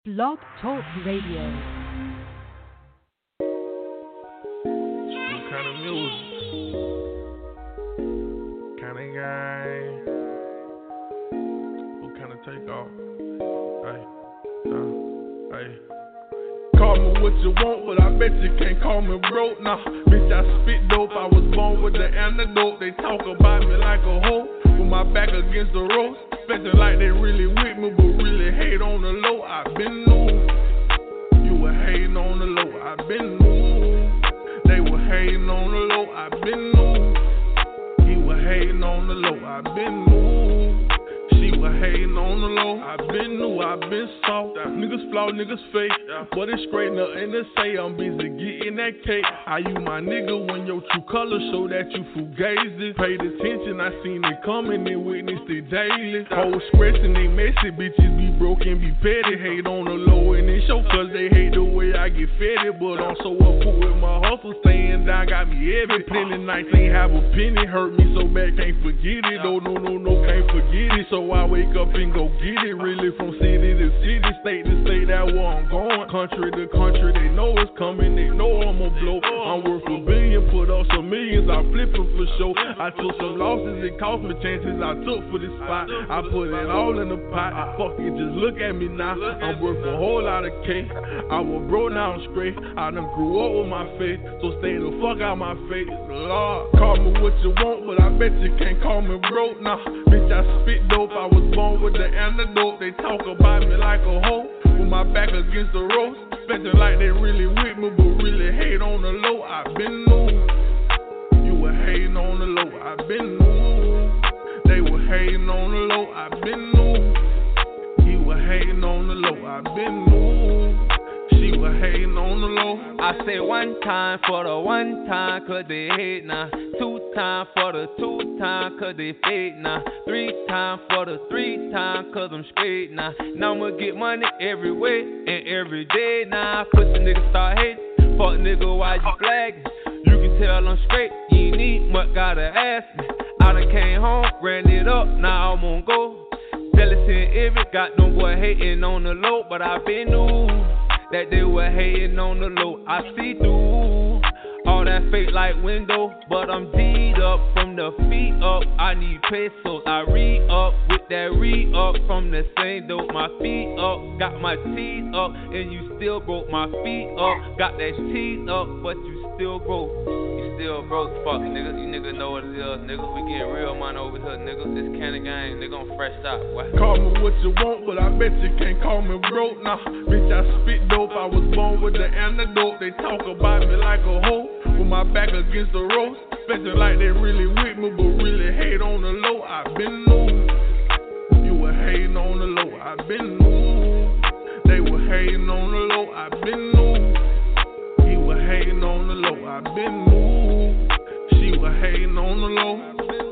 Blog Talk Radio. What kind of music? Kind of guy? What kind of takeoff? Hey. Call me what you want, but I bet you can't call me broke. Nah, bitch, I spit dope. I was born with the antidote. They talk about me like a hoe, with my back against the ropes. Expecting like they really with me, but really hate on the low. I been new. You were hating on the low. I been new. They were hating on the low. I been new. He was hating on the low. I been new. She was hating on the low. I been new. I been soft. Niggas flaw, niggas fake. But it's straight, nothing to say. I'm busy getting that cake. I you my nigga when your true colors show that you fugazi. Paid attention, I seen it coming and witnessed it daily. Hoes stressing, they messy, bitches be broken, be petty. Hate on the low and it show cause they hate the way I get fed. But I'm so up with my hustle, staying down, got me heavy. Plenty nights ain't have a penny, hurt me so bad, can't forget it. Oh no, can't forget it. So I wake up and go get it. Really from city to city, state to state, that where I'm going. Country to country, they know it's coming, they know I'ma blow. I'm worth a billion, put up some millions, I flip them for sure. I took some losses, it cost me chances I took for this spot. I put it all in the pot, fuck it, just look at me now. I'm worth a whole lot of cake. I was broke, now I'm straight. I done grew up with my faith, so stay the fuck out my face. Lord, call me what you want, but I bet you can't call me broke. Nah, bitch, I spit dope, I was born with the antidote. They talk about me like a hoe, with my back against the ropes. Expecting like they really with me, but really hate on the low. I been new. You were hating on the low. I been new. They were hating on the low. I been new. He was hating on the low. I been new. She was hating on the low. I say one time for the one time, cause they hate now. Two time for the two time, cause they fake now. Three time for the three time, cause I'm straight now. Now I'ma get money every way and every day now. Pussy nigga start hating, fuck nigga why you flagging? You can tell I'm straight, you ain't need much, gotta ask me. I done came home, ran it up, now I'm on go. Jealousy and envy, got no boy hating on the low, but I been new that they were hating on the low. I see through all that fake like window, but I'm D'd up from the feet up. I need pesos, I re-up with that re-up from the same dope. My feet up, got my teeth up, and you still broke. My feet up, got that teeth up, but you still broke. You still broke, fuck nigga. You niggas know what it is, nigga. We getting real money over here, nigga. This kind of game, nigga, I'm fresh out. What? Call me what you want, but I bet you can't call me broke. Nah, bitch, I spit dope. I was born with the antidote. They talk about me like a hoe, with my back against the ropes. Expecting like they really with me, but really hate on the low. I been new. You were hating on the low. I been new. They were hating on the low. I been new. He was hating on the low. I been new. She was hating on the low.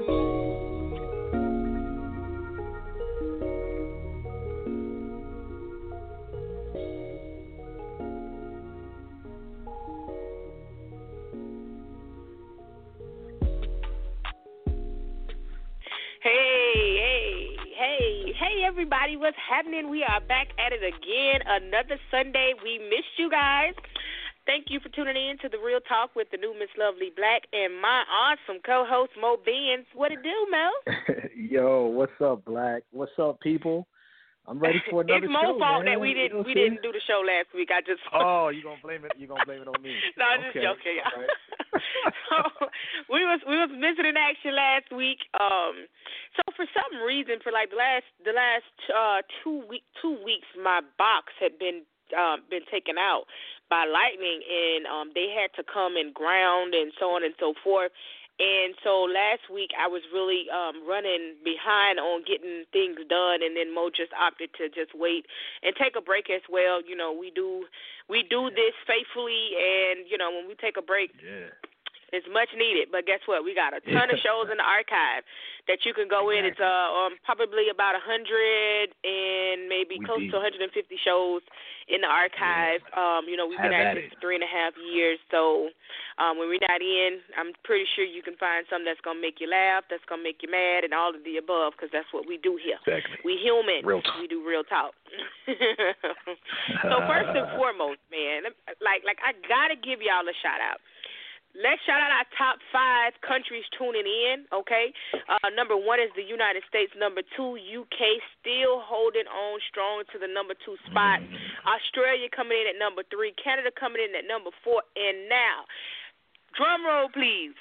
Hey, everybody, what's happening? We are back at it again, another Sunday. We missed you guys. Thank you for tuning in to The Real Talk with the new Miss Lovely Black and my awesome co-host, Mo Beans. What it do, Mo? Yo, what's up, Black? What's up, people? I'm ready for another show. It's Mo's fault man. That we didn't do the show last week. I just Oh, you gonna blame it on me? No, I'm just joking. Right. So we was missing in action last week. So for some reason, for like the last 2 weeks, my box had been taken out by lightning, and they had to come and ground and so on and so forth. And so last week I was really running behind on getting things done, and then Mo just opted to just wait and take a break as well. You know, we do this faithfully, and you know when we take a break, It's much needed, but guess what? We got a ton of shows in the archive that you can go in. It's probably about 100 and maybe close to 150 shows in the archive. You know, we've been at this for 3.5 years, so when we're not in, I'm pretty sure you can find something that's going to make you laugh, that's going to make you mad, and all of the above, because that's what we do here. Exactly. We human. Real talk. We do real talk. So first and foremost, man, like I got to give y'all a shout-out. Let's shout out our top 5 countries tuning in, okay? Number 1 is the United States. Number 2, UK, still holding on strong to the number 2 spot. Australia coming in at number 3. Canada coming in at number 4. And now, drum roll, please.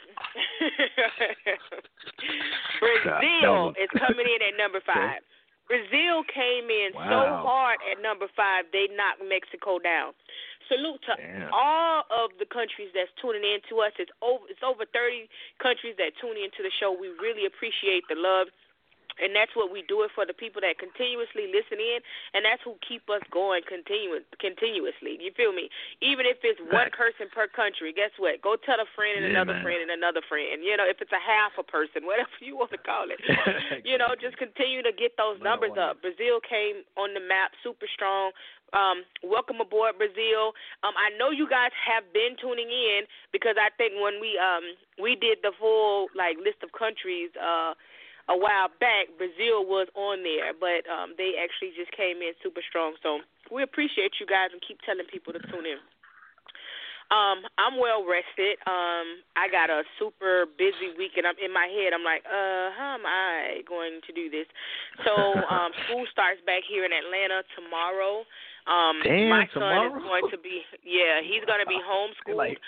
Brazil is coming in at number 5. Okay. Brazil came in so hard at number 5, they knocked Mexico down. Salute to all of the countries that's tuning in to us. It's over 30 countries that tune into the show. We really appreciate the love, and that's what we do it for, the people that continuously listen in, and that's who keep us going continuously. You feel me? Even if it's one person per country, guess what? Go tell a friend and another friend and another friend. You know, if it's a half a person, whatever you want to call it. You know, just continue to get those numbers up. Brazil came on the map super strong. Welcome aboard, Brazil. I know you guys have been tuning in because I think when we did the full list of countries a while back, Brazil was on there, but they actually just came in super strong. So we appreciate you guys and keep telling people to tune in. I'm well rested. I got a super busy week, and I'm in my head. I'm like, how am I going to do this? So school starts back here in Atlanta tomorrow. My son is going to be, he's going to be homeschooled.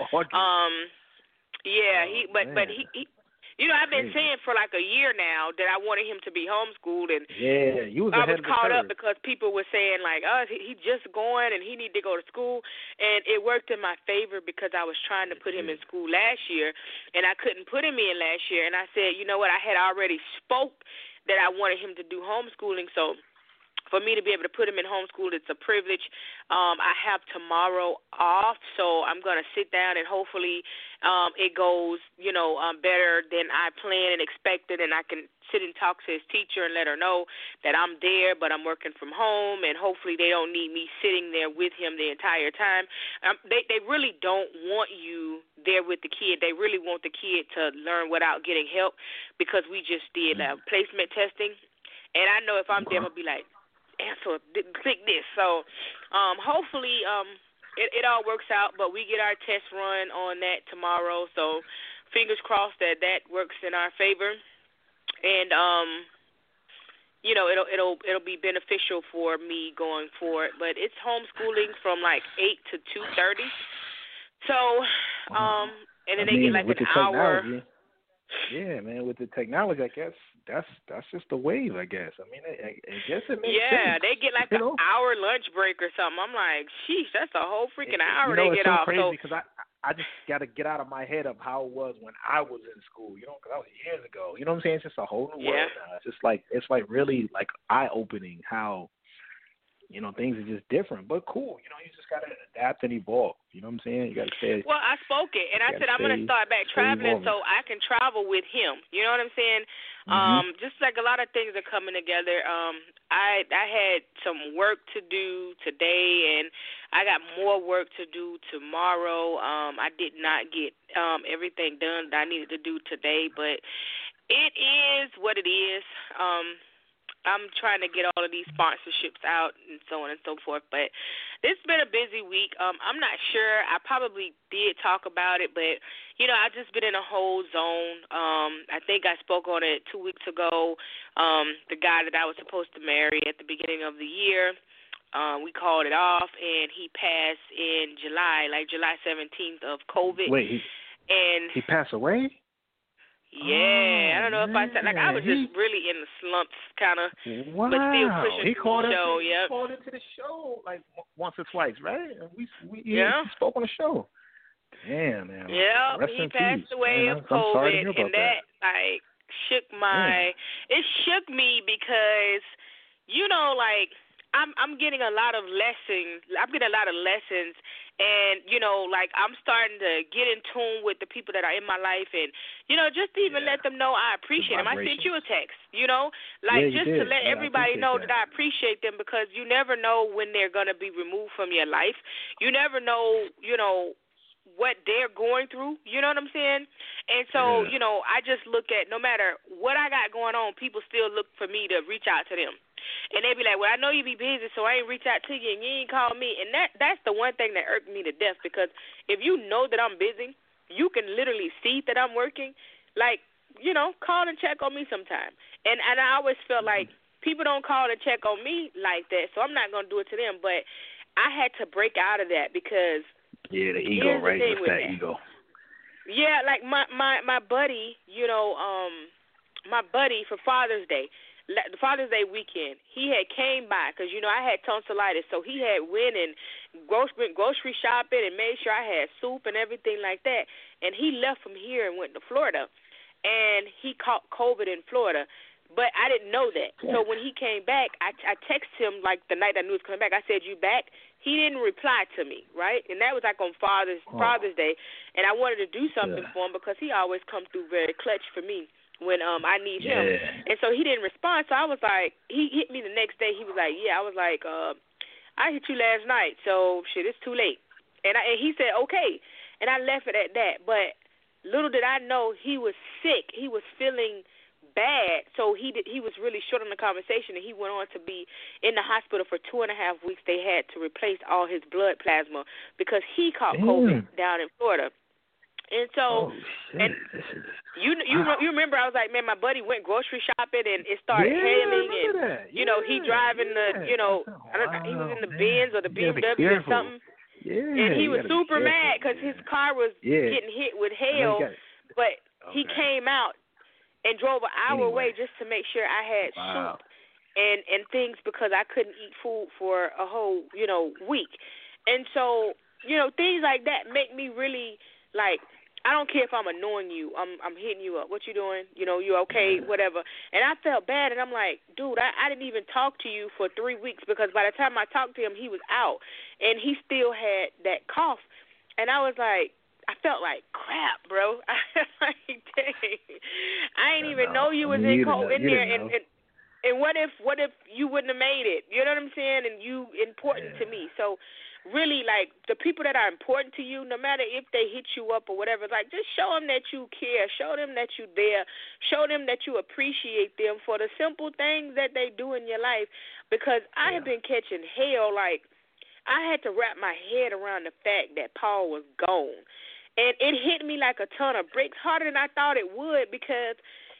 But he you know, I've been saying for like a year now that I wanted him to be homeschooled, and I was caught up because people were saying like, oh, he just going and he need to go to school, and it worked in my favor because I was trying to put him in school last year, and I couldn't put him in last year, and I said, you know what, I had already spoke that I wanted him to do homeschooling, so for me to be able to put him in homeschool, it's a privilege. I have tomorrow off, so I'm going to sit down and hopefully it goes, better than I planned and expected, and I can sit and talk to his teacher and let her know that I'm there, but I'm working from home, and hopefully they don't need me sitting there with him the entire time. They really don't want you there with the kid. They really want the kid to learn without getting help because we just did placement testing, and I know if I'm there, I'm going to be like, answer, click this. So hopefully it all works out, but we get our test run on that tomorrow, so fingers crossed that works in our favor, and it'll be beneficial for me going forward. But it's homeschooling from like 8 to 2:30, so and then they get like an hour. Yeah, man, with the technology, I guess that's just the wave, I guess. I mean, I guess it makes sense. Yeah, they get like an hour lunch break or something. I'm like, sheesh, that's a whole freaking hour they get off. It's so crazy because I just got to get out of my head of how it was when I was in school, because that was years ago. You know what I'm saying? It's just a whole new world now. It's just like, really like eye-opening how, things are just different, but cool. You just got to adapt and evolve. You know what I'm saying? You got to stay. Well, I spoke it, and I said I'm going to start back traveling so I can travel with him. You know what I'm saying? Just like a lot of things are coming together. I had some work to do today, and I got more work to do tomorrow. I did not get everything done that I needed to do today, but it is what it is. I'm trying to get all of these sponsorships out and so on and so forth. But it's been a busy week. I'm not sure. I probably did talk about it, but, I've just been in a whole zone. I think I spoke on it 2 weeks ago. The guy that I was supposed to marry at the beginning of the year, we called it off, and he passed in July, like July 17th of COVID. Wait, he passed away? Yeah, I don't know if I said, I was just really in the slumps, kind of, but still pushing the show. He called into the show like once or twice, right? We spoke on the show. Damn, man. Yeah, he passed away of COVID, and that shook it shook me because, I'm getting a lot of lessons. I'm getting a lot of lessons, and like I'm starting to get in tune with the people that are in my life, and just to even let them know I appreciate them. I sent you a text, to let everybody know that I appreciate them, because you never know when they're gonna be removed from your life. You never know, what they're going through. You know what I'm saying? And so, I just look at, no matter what I got going on, people still look for me to reach out to them. And they be like, well, I know you be busy, so I ain't reach out to you, and you ain't call me. And that's the one thing that irked me to death, because if you know that I'm busy, you can literally see that I'm working. Like, call and check on me sometime. And I always felt like people don't call and check on me like that, so I'm not going to do it to them. But I had to break out of that, because the ego, right? What's that ego? Yeah, like my buddy, my buddy for Father's Day, the Father's Day weekend, he had came by because, I had tonsillitis, so he had went and grocery shopping and made sure I had soup and everything like that, and he left from here and went to Florida, and he caught COVID in Florida, but I didn't know that. So when he came back, I texted him like the night I knew he was coming back. I said, you back? He didn't reply to me, right? And that was like on Father's Day, and I wanted to do something for him because he always comes through very clutch for me when I need him. And so he didn't respond. So I was like, he hit me the next day. He was like, yeah. I was like, I hit you last night, so shit, it's too late. And he said, okay. And I left it at that. But little did I know he was sick. He was feeling bad, so he was really short on the conversation, and he went on to be in the hospital for 2.5 weeks. They had to replace all his blood plasma because he caught COVID down in Florida. And so, you remember, I was like, man, my buddy went grocery shopping, and it started hailing, and he driving the, I don't know, he was in the Benz or the BMW or something, and he was super mad because his car was getting hit with hail, but he came out and drove an hour away just to make sure I had soup and things, because I couldn't eat food for a whole, week. And so, things like that make me really, like, I don't care if I'm annoying you. I'm hitting you up. What you doing? You okay? Whatever. And I felt bad, and I'm like, dude, I didn't even talk to you for 3 weeks, because by the time I talked to him, he was out, and he still had that cough. And I was like, I felt like crap, bro. I like, dang, I ain't even know you was in there. And what if you wouldn't have made it? You know what I'm saying? And you important to me. So really, like, the people that are important to you, no matter if they hit you up or whatever, like, just show them that you care. Show them that you're there. Show them that you appreciate them for the simple things that they do in your life. Because I have been catching hell. Like, I had to wrap my head around the fact that Paul was gone. And it hit me like a ton of bricks, harder than I thought it would, because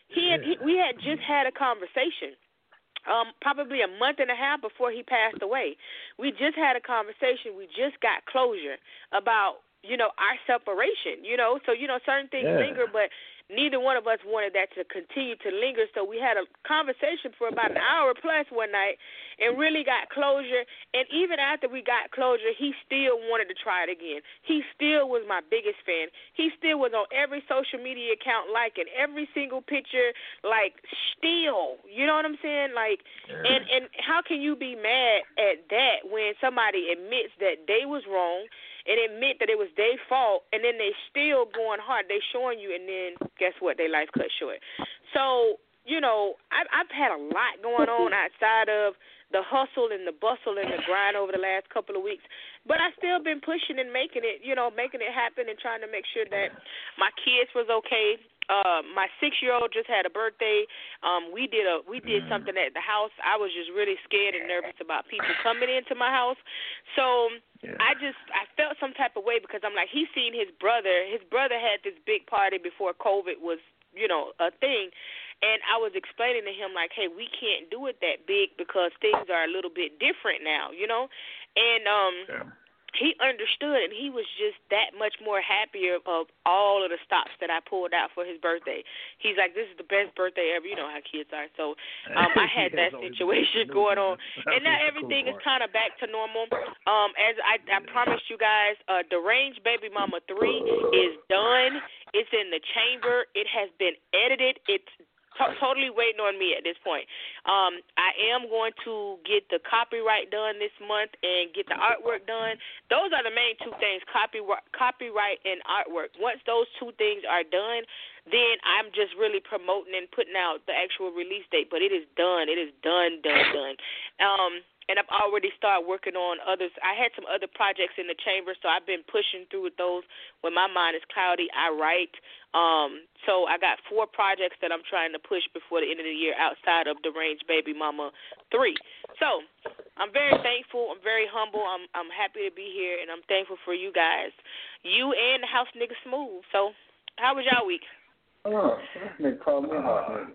we had just had a conversation. Probably a month and a half before he passed away. We just had a conversation. We just got closure about, our separation, So, certain things linger, but neither one of us wanted that to continue to linger. So we had a conversation for about an hour plus one night and really got closure. And even after we got closure, he still wanted to try it again. He still was my biggest fan. He still was on every social media account, liking every single picture, like, still. You know what I'm saying? Like, and how can you be mad at that when somebody admits that they was wrong and admit that it was their fault, and then they still going hard. They showing you, and then guess what? Their life cut short. So, I've had a lot going on outside of the hustle and the bustle and the grind over the last couple of weeks. But I still been pushing and making it happen and trying to make sure that my kids was okay. My 6-year-old just had a birthday. We did something at the house. I was just really scared and nervous about people coming into my house. So I felt some type of way, because I'm like, he's seen his brother. His brother had this big party before COVID was, a thing. And I was explaining to him, like, hey, we can't do it that big because things are a little bit different now, And he understood, and he was just that much more happier of all of the stops that I pulled out for his birthday. He's like, this is the best birthday ever. You know how kids are. So I had that situation going on. And now everything is kind of back to normal. As I promised you guys, Deranged Baby Mama 3 is done. It's in the chamber. It has been edited. It's Totally waiting on me at this point. I am going to get the copyright done this month and get the artwork done. Those are the main two things, copyright and artwork. Once those two things are done, then I'm just really promoting and putting out the actual release date. But it is done. It is done. And I've already started working on others. I had some other projects in the chamber, so I've been pushing through with those. When my mind is cloudy, I write. So I got 4 projects that I'm trying to push before the end of the year outside of Deranged Baby Mama 3. So I'm very thankful. I'm very humble. I'm happy to be here, and I'm thankful for you guys, you and the House Nigga Smooth. So how was y'all week? Oh, that nigga called me a hot nigga.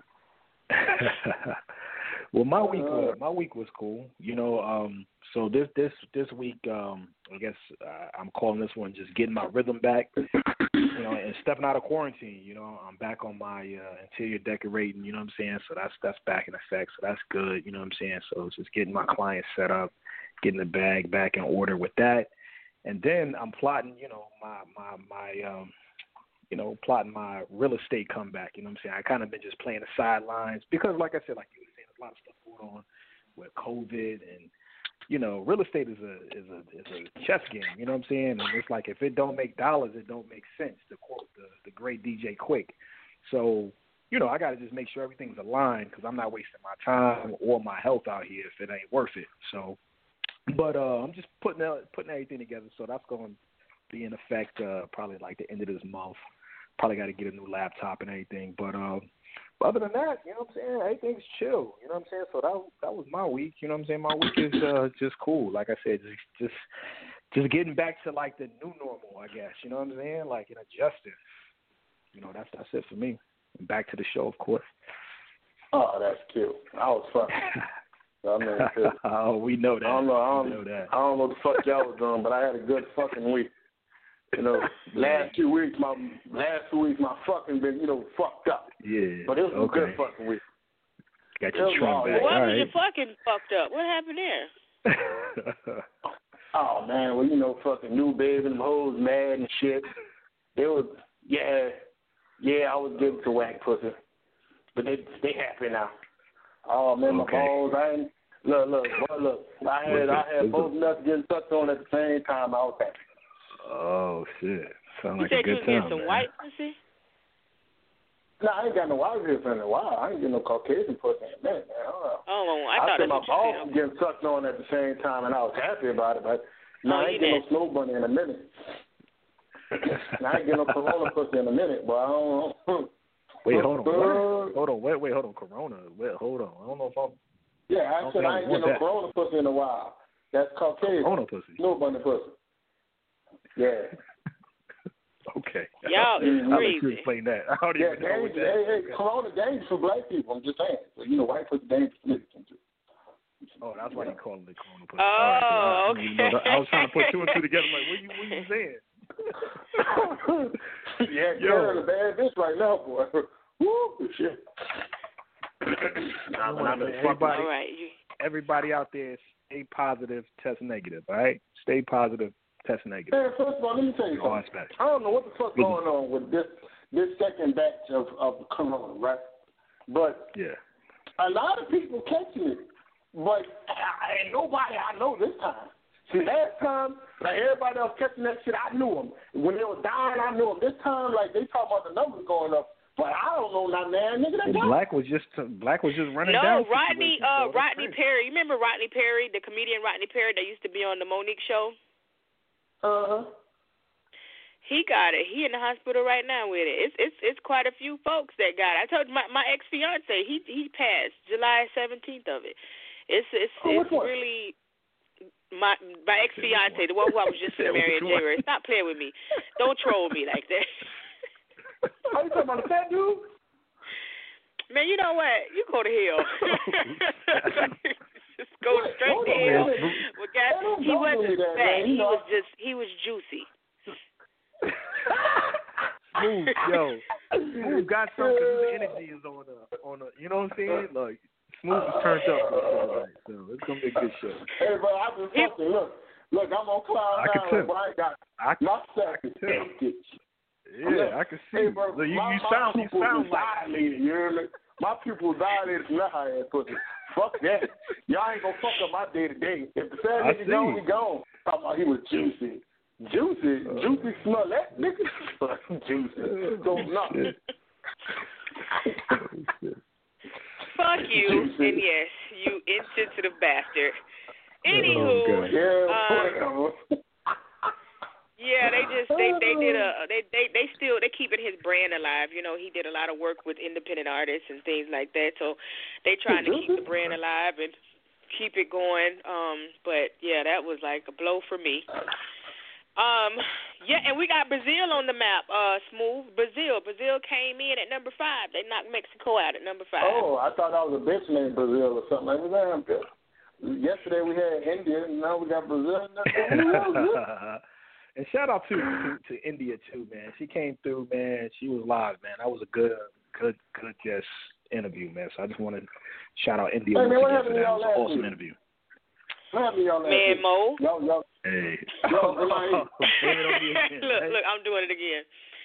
Well, my week was cool. You know, so this week, I guess I'm calling this one just getting my rhythm back. You know, and stepping out of quarantine. You know, I'm back on my interior decorating. You know what I'm saying? So that's back in effect. So that's good. You know what I'm saying? So it's just getting my clients set up, getting the bag back in order with that, and then I'm plotting. You know, plotting my real estate comeback. You know what I'm saying? I kind of been just playing the sidelines because, like I said, like you were saying, there's a lot of stuff going on with COVID, and you know, real estate is a chess game. You know what I'm saying? And it's like if it don't make dollars, it don't make sense. To quote the great DJ Quick. So you know, I got to just make sure everything's aligned because I'm not wasting my time or my health out here if it ain't worth it. So, but I'm just putting everything together. So that's going to be in effect probably like the end of this month. Probably got to get a new laptop and everything. But other than that, you know what I'm saying, everything's chill. You know what I'm saying? So that was my week. You know what I'm saying? My week is just cool. Like I said, just getting back to like the new normal, I guess. You know what I'm saying? Like and adjusting. You know, that's it for me. And back to the show, of course. Oh, that's cute. That was fun. I mean, oh, we know that. I don't know what the fuck y'all was doing, but I had a good fucking week. You know, last 2 weeks, my fucking been, you know, fucked up. Yeah. But it was a good fucking week. Got your trunk back. Why was you fucking fucked up? What happened there? Oh, man, well, you know, fucking new baby and hoes mad and shit. They was, I was getting to whack pussy. But they happy now. Oh, man, my balls, look. I had both nuts getting sucked on at the same time. I was happy. Oh, shit. Sound like a good time, you said you was getting some white pussy? No, I ain't got no white pussy in a while. I ain't getting no Caucasian pussy in a minute, man. I thought said my balls were getting sucked on at the same time, and I was happy about it, but I ain't getting no snow bunny in a minute. I ain't getting no Corona pussy in a minute, but I don't know. Wait, hold on. Hold on, Corona. Wait, hold on. I don't know if I'm... Yeah, I said I ain't getting no Corona pussy in a while. That's Caucasian. Corona pussy? Snow bunny pussy. Yeah. Okay. Y'all is crazy. I'll let you explain that. I don't even know what that is. Hey, Corona dangerous for black people. I'm just saying. So, you know, white pussy dangerous for niggas. Oh, that's why you call it the Corona pussy. Oh, okay. I was trying to put 2 and 2 together. Like, what you saying? Yeah, you're a bad bitch right now, boy. Woo, shit. Everybody out there, stay positive, test negative, all right? Stay positive, test negative. Man, first of all, let me tell you something. I don't know what the fuck's going on with this second batch of Corona, right? But a lot of people catching it, but ain't nobody I know this time. See, last time, like everybody else catching that shit, I knew them. When they were dying, I knew them. This time, like they talk about the numbers going up, but I don't know nothing, man. Nigga, Black was just running down. No, Rodney Perry. You remember Rodney Perry, the comedian Rodney Perry that used to be on the Monique show? He got it. He in the hospital right now with it. It's quite a few folks that got it. I told you my ex fiance, he passed July 17th of it. It's really. My ex fiance, the one who I was just going to marry in January. Stop playing with me. Don't troll me like that. Are you talking about the fat dude? Man, you know what? You go to hell. Just go straight to hell. Well, guys, he wasn't fat. He was juicy. Smooth, yo. Smooth got something. His energy is on a. You know what I'm saying? Like. Smooth is turned up tonight, so it's gonna be a good show. Hey, bro, I been fucking look. I'm on cloud nine, but I got my second ticket. Yeah, I can see. Hey, bro, you sound like you hear me? My pupils dilated from that high ass pussy. Fuck that. Y'all ain't gonna fuck up my day to day. If the fat nigga gone, he gone. Talking about he was juicy. Juicy smell. That nigga juicy. So no. Fuck you, and yes, you insensitive bastard. Anywho, yeah, they keeping his brand alive. You know, he did a lot of work with independent artists and things like that. So they trying to keep the brand alive and keep it going. But yeah, that was like a blow for me. Yeah, and we got Brazil on the map. Smooth Brazil came in at number 5. They knocked Mexico out at number 5. Oh, I thought that was a bitch named Brazil or something like that. Yesterday we had India, and now we got Brazil. And shout out to India too, man. She came through, man. She was live, man. That was a good just interview, man. So I just want to shout out India once again for that. It was an awesome interview. Man, Mo. Hey. Look, I'm doing it again.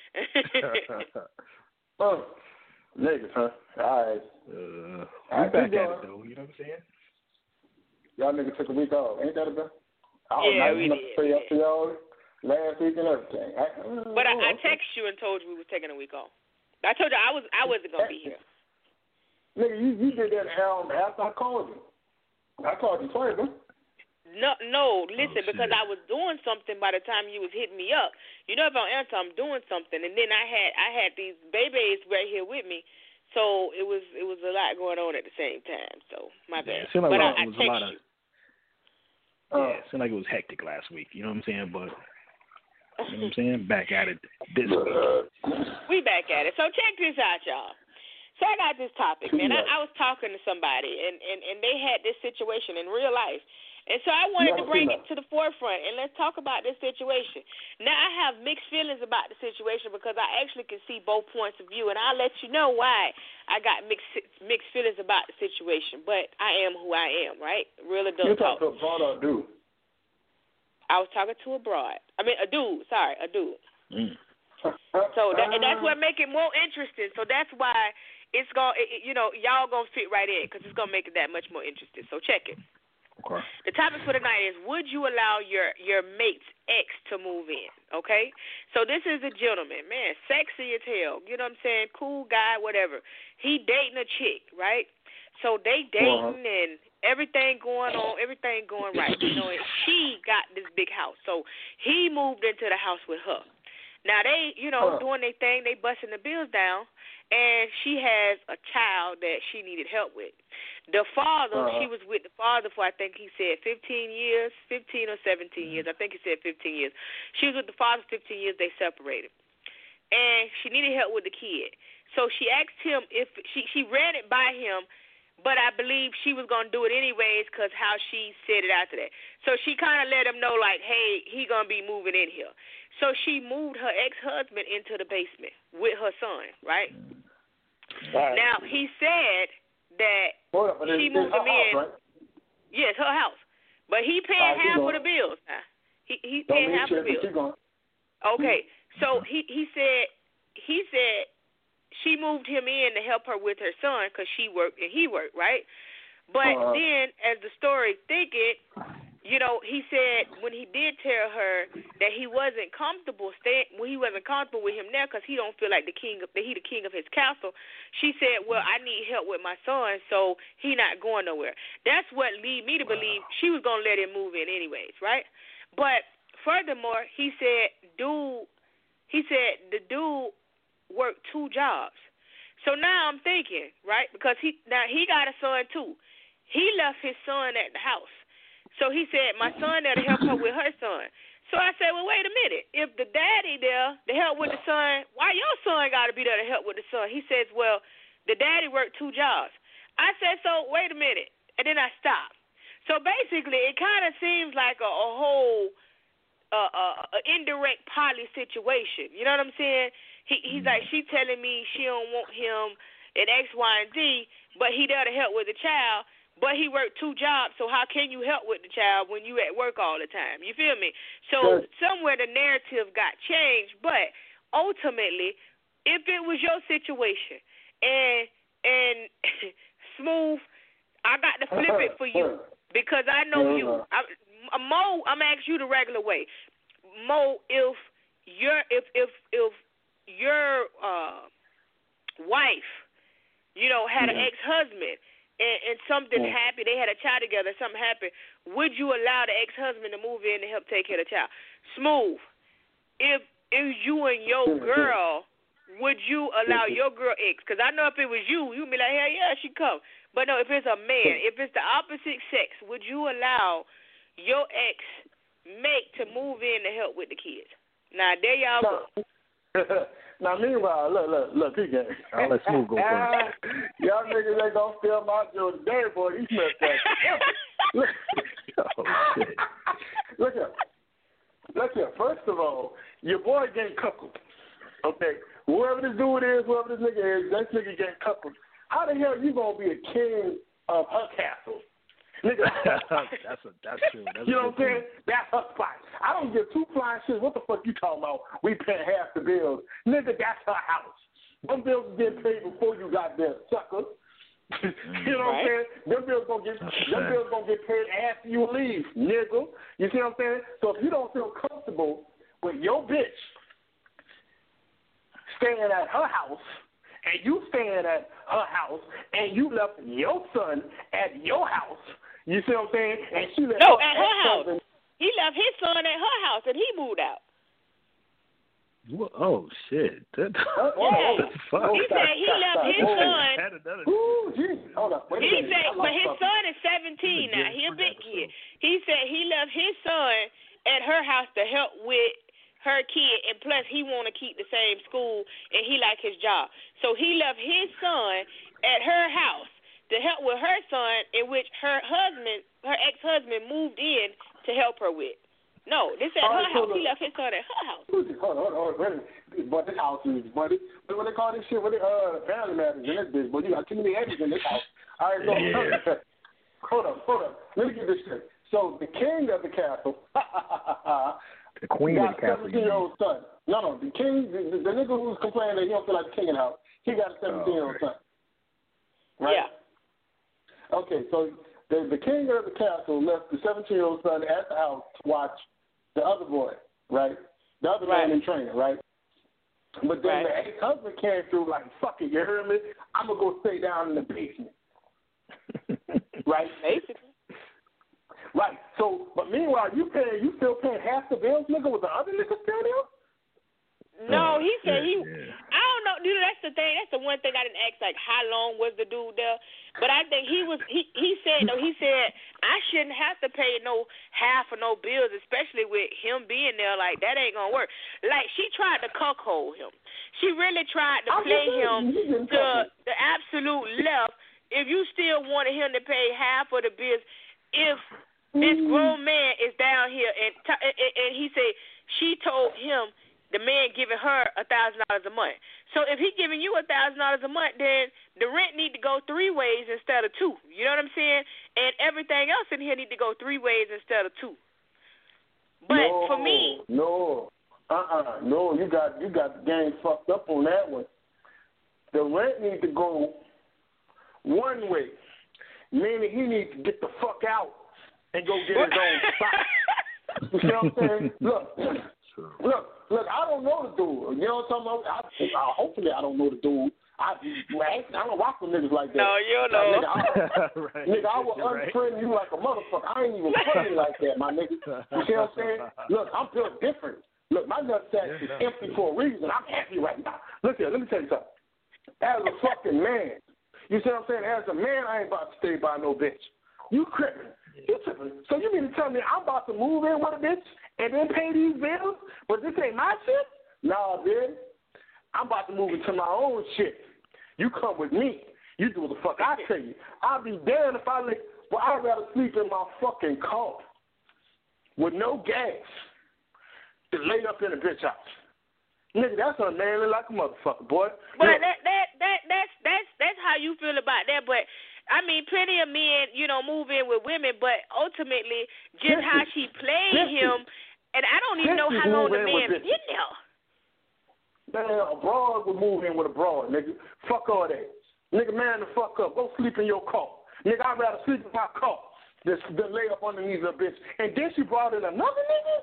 Niggas, huh? All right. We back at it, though. You know what I'm saying? Y'all niggas took a week off. Ain't that a bit? Yeah, we did. Stay up to y'all last week and everything. But I texted you and told you we was taking a week off. I told you I wasn't going to be here. Nigga, you did that after I called you. I called you twice, huh? No, listen, because I was doing something by the time you was hitting me up. You know, if I answer, I'm doing something, and then I had these babies right here with me, so it was a lot going on at the same time. So my bad. It seemed like it was a lot of. Yeah, it seemed like it was hectic last week. You know what I'm saying? But you know what I'm saying? Back at it this week. We back at it. So check this out, y'all. So I got this topic, man. I was talking to somebody, and they had this situation in real life. And so I wanted to bring it to the forefront, and let's talk about this situation. Now, I have mixed feelings about the situation because I actually can see both points of view, and I'll let you know why I got mixed feelings about the situation. But I am who I am, right? Real adult talk. You talking to a broad or a dude? I was talking to a broad. I mean, a dude. Sorry, a dude. So that's what make it more interesting. So that's why it's y'all gonna fit right in because it's gonna make it that much more interesting. So check it. Okay. The topic for tonight is, would you allow your mate's ex to move in? Okay? So this is a gentleman, man, sexy as hell. You know what I'm saying? Cool guy, whatever. He dating a chick, right? So they dating and everything going on, everything going right. You know, and she got this big house. So he moved into the house with her. Now they, doing their thing, they busting the bills down, and she has a child that she needed help with. The father, she was with the father for, I think he said 15 years, 15 or 17 years. I think he said 15 years. She was with the father 15 years, they separated. And she needed help with the kid. So she asked him if she ran it by him, but I believe she was going to do it anyways because how she said it after that. So she kind of let him know, like, hey, he going to be moving in here. So she moved her ex-husband into the basement with her son, right? Now, he said that she moved him in. Right? Yes, her house. But he paying half of the bills. He paying half of the bills. Okay. So he said she moved him in to help her with her son because she worked and he worked, right? But then, as the story thicket, he said when he did tell her that he wasn't comfortable with him now because he don't feel like he the king of his castle. She said, "Well, I need help with my son, so he not going nowhere." That's what lead me to believe she was gonna let him move in anyways, right? But furthermore, he said the dude worked 2 jobs. So now I'm thinking, right? Because he got a son too. He left his son at the house. So he said, my son there to help her with her son. So I said, well, wait a minute. If the daddy there to help with the son, why your son got to be there to help with the son? He says, well, the daddy worked 2 jobs. I said, so wait a minute. And then I stopped. So basically, it kind of seems like a whole indirect poly situation. You know what I'm saying? He's like, she telling me she don't want him in X, Y, and Z, but he there to help with the child. But he worked 2 jobs, so how can you help with the child when you at work all the time? You feel me? So somewhere the narrative got changed, but ultimately, if it was your situation and And Smooth, I got to flip it for you because I know you. Mo, I'm gonna ask you the regular way. Mo, if your wife, had an ex-husband and something happened, they had a child together, something happened, would you allow the ex-husband to move in to help take care of the child? Smooth, if you and your girl, would you allow your girl ex? Because I know if it was you, you'd be like, hell yeah, she come. But no, if it's a man, if it's the opposite sex, would you allow your ex-mate to move in to help with the kids? Now, there y'all go. Now, meanwhile, look, he got I'll let Smooth go first. Y'all niggas ain't gonna steal my joke today, boy. He smelled that. Oh, shit. Look here. First of all, your boy getting cuckolded. Okay? Whoever this dude is, whoever this nigga is, that nigga getting cuckolded. How the hell you gonna be a king of her castle? Nigga, that's true. You know what I'm saying? That's her spot. I don't give two flying shits. What the fuck you talking about? We pay half the bills. Nigga, that's her house. Them bills get paid before you got there, sucker. You know what I'm saying? Them bills gonna get paid after you leave, nigga. You see what I'm saying? So if you don't feel comfortable with your bitch staying at her house, and you staying at her house, and you left your son at your house, you see what I'm saying? And she left at her house. He left his son at her house, and he moved out. Oh, shit. He said he left his son. Hold up. He said, but his son is 17 now. He a big kid. He said he left his son at her house to help with her kid, and plus he want to keep the same school, and he like his job. So he left his son at her house to help with her son, in which her ex-husband moved in to help her with. No, this at her house. He left his son at her house. Hold on. Wait a minute. But this house is, buddy. What they call this shit? What family matters in this bitch? But you got too many eggs in this house. All right, so hold up. Let me get this straight. So the king of the castle, the queen of the castle, 17-year-old son. No, the king, the nigga who's complaining that he don't feel like the king in the house, he got a 17-year-old son. Right? Yeah. Okay, so the king of the castle left the 17-year-old son at the house to watch the other boy, right? The other man in training, right? But then the ex-husband came through like, fuck it, you heard me? I'm going to go stay down in the basement. Right? Basically. Right. So, but meanwhile, you still paying half the bills, nigga, with the other nigga still there? No, he said I don't know, dude, that's the thing. That's the one thing I didn't ask, like, how long was the dude there? But I think he said I shouldn't have to pay no half of no bills, especially with him being there. Like, that ain't going to work. Like, she tried to cuckold him. She really tried to play him to the absolute left. If you still wanted him to pay half of the bills, if this grown man is down here and he said she told him the man giving her $1,000 a month. So if he giving you $1,000 a month, then the rent need to go 3 ways instead of 2. You know what I'm saying? And everything else in here need to go 3 ways instead of 2. But for me, no, you got the game fucked up on that one. The rent need to go 1 way, meaning he needs to get the fuck out and go get his own spot. You know what I'm saying? Look, I don't know the dude. You know what I'm talking about? Hopefully I don't know the dude. I don't rock with niggas like that. No, you know. Nigga, I will unfriend you like a motherfucker. I ain't even funny like that, my nigga. You see what I'm saying? Look, I'm built different. Look, my nutsack is empty for a reason. I'm happy right now. Look here, let me tell you something. As a fucking man, you see what I'm saying? As a man, I ain't about to stay by no bitch. You tripping. So you mean to tell me I'm about to move in with a bitch and then pay these bills, but this ain't my shit? Nah, man. I'm about to move into my own shit. You come with me. You do what the fuck I tell you. I'll be damned if I'd rather sleep in my fucking car with no gas than lay up in a bitch house. Nigga, that's unmanly like a motherfucker, boy. But that's how you feel about that, but I mean, plenty of men, move in with women, but ultimately, just how she played him, and I don't even know how long the man been there. Man, a broad would move in with a broad, nigga. Fuck all that. Nigga, man the fuck up. Go sleep in your car. Nigga, I'd rather sleep in my car than lay up underneath a bitch. And then she brought in another nigga?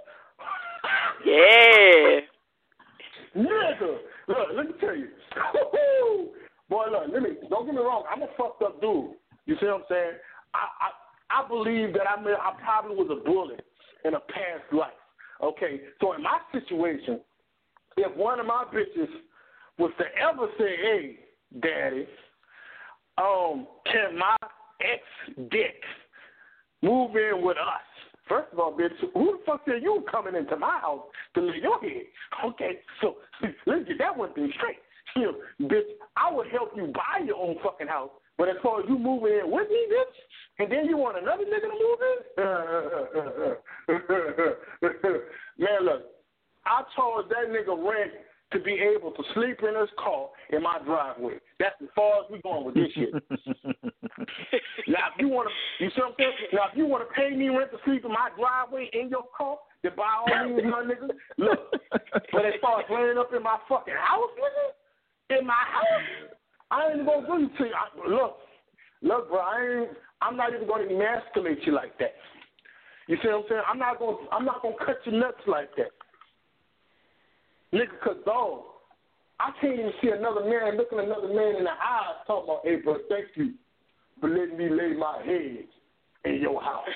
Yeah. Nigga. Look, let me tell you. Boy, look, don't get me wrong. I'm a fucked up dude. You see what I'm saying? I believe that I probably was a bully in a past life. Okay? So in my situation, if one of my bitches was to ever say, hey, daddy, can my ex-dick move in with us? First of all, bitch, who the fuck are you coming into my house to lay your head? Okay, so let's get that one thing straight. You know, bitch, I would help you buy your own fucking house, but as far as you moving in with me, bitch, and then you want another nigga to move in? Man, look, I charge that nigga rent to be able to sleep in his car in my driveway. That's as far as we going with this shit. Now, if you want to, you see what I'm saying? Now, if you want to pay me rent to sleep in my driveway in your car, then by all means, my nigga, look. But as far as laying up in my fucking house, nigga, in my house, I ain't even gonna do it to you. Look, bro, I'm not even gonna emasculate you like that. You see what I'm saying? I'm not gonna cut your nuts like that. Nigga, cause dog, I can't even see another man looking another man in the eyes talking about, hey, bro, thank you for letting me lay my head in your house.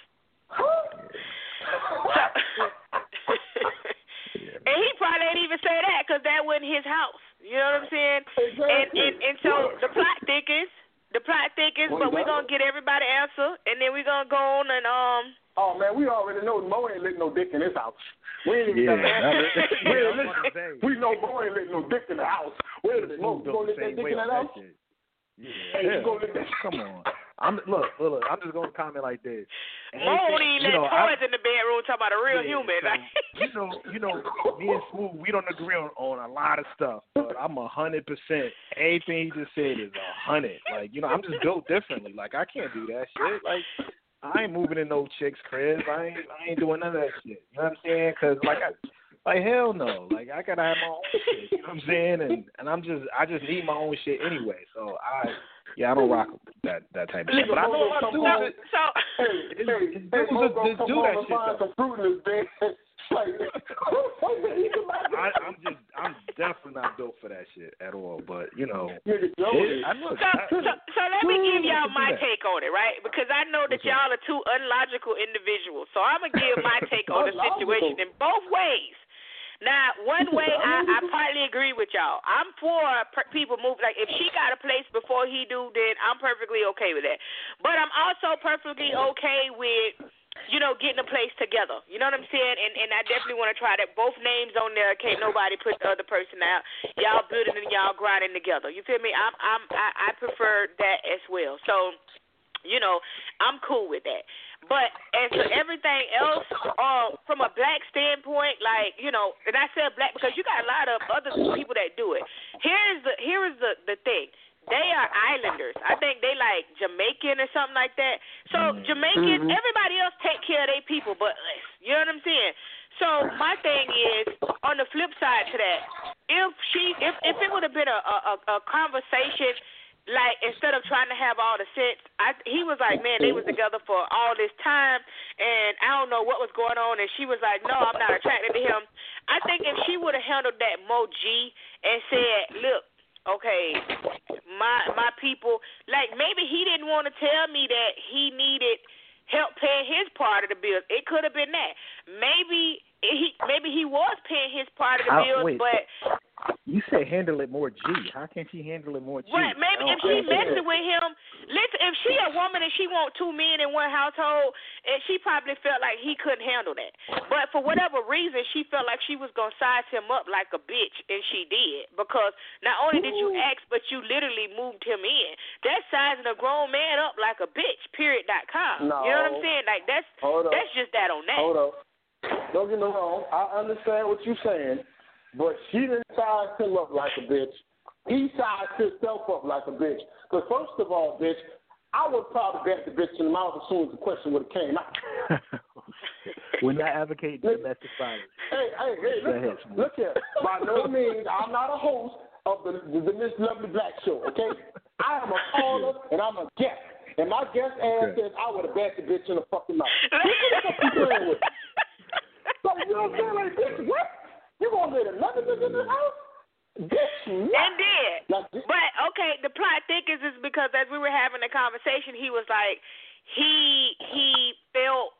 And he probably ain't even say that because that wasn't his house. You know what I'm saying? Exactly. And so the plot thickens, but we're going to get everybody answer, and then we're going to go on and Oh, man, we already know Mo ain't letting no dick in his house. We ain't even we know Mo ain't letting no dick in the house. Wait a minute, Mo, you gonna let that dick in that house? Yeah. Hey, you gonna let that? Come on. Look, I'm just gonna comment like this. Mo won't even let toys in the bedroom talking about a real human. So, you know, me and Smooth, we don't agree on a lot of stuff, but I'm 100%. Everything he just said is 100. Like, you know, I'm just built differently. Like, I can't do that shit. Like, I ain't moving in no chick's crib. I ain't doing none of that shit. You know what I'm saying? Because like hell no. Like I gotta have my own shit. You know what I'm saying? And I just need my own shit anyway. So I don't rock that type of shit. But I know a lot of dudes. Hey, Mo gonna come home and find some fruit in his bed. I'm definitely not built for that shit at all. But you know, so let me give y'all my take on it, right? Because I know that y'all are two unlogical individuals. So I'm gonna give my take on the situation in both ways. Now, one way I partly agree with y'all. I'm for people moving. Like if she got a place before he do, then I'm perfectly okay with that. But I'm also perfectly okay with, you know, getting a place together. You know what I'm saying? And I definitely want to try that. Both names on there. Can't nobody put the other person out. Y'all building and y'all grinding together. You feel me? I prefer that as well. So, you know, I'm cool with that. But as for everything else, from a black standpoint, like, you know, and I said black because you got a lot of other people that do it. Here is the thing. They are islanders. I think they like Jamaican or something like that. So Jamaican, everybody else take care of their people but us. You know what I'm saying? So my thing is, on the flip side to that, if it would have been a conversation, like instead of trying to have all the sense, he was like, man, they was together for all this time, and I don't know what was going on, and she was like, no, I'm not attracted to him. I think if she would have handled that Mo G and said, look, okay, my people, like maybe he didn't want to tell me that he needed help paying his part of the bills. It could have been that. Maybe he was paying his part of the bills, but you said handle it more G. How can she handle it more G? Right, maybe if she messing with him, listen, if she a woman and she want two men in one household, and she probably felt like he couldn't handle that. But for whatever reason, she felt like she was gonna size him up like a bitch, and she did, because not only did you ask, but you literally moved him in. That's sizing a grown man up like a bitch. Period.com. No. You know what I'm saying? Like that's just that on that. Hold up. Don't get me wrong. I understand what you're saying. But she didn't size him up like a bitch. He sized himself up like a bitch. Because first of all, bitch, I would probably bet the bitch in the mouth as soon as the question would have came out. We're not advocating domestic violence. Hey, look here. By no means, I'm not a host of the Miss Lovely Black Show, okay? I am a caller and I'm a guest. And my guest ass says I would have bashed the bitch in the fucking mouth. What the fuck you playing with? So, you know what I'm saying? Like, bitch, what? You gonna let another bitch in the house? Bitch, and did. But, okay, the plot thickens is because as we were having the conversation, he was like, he felt,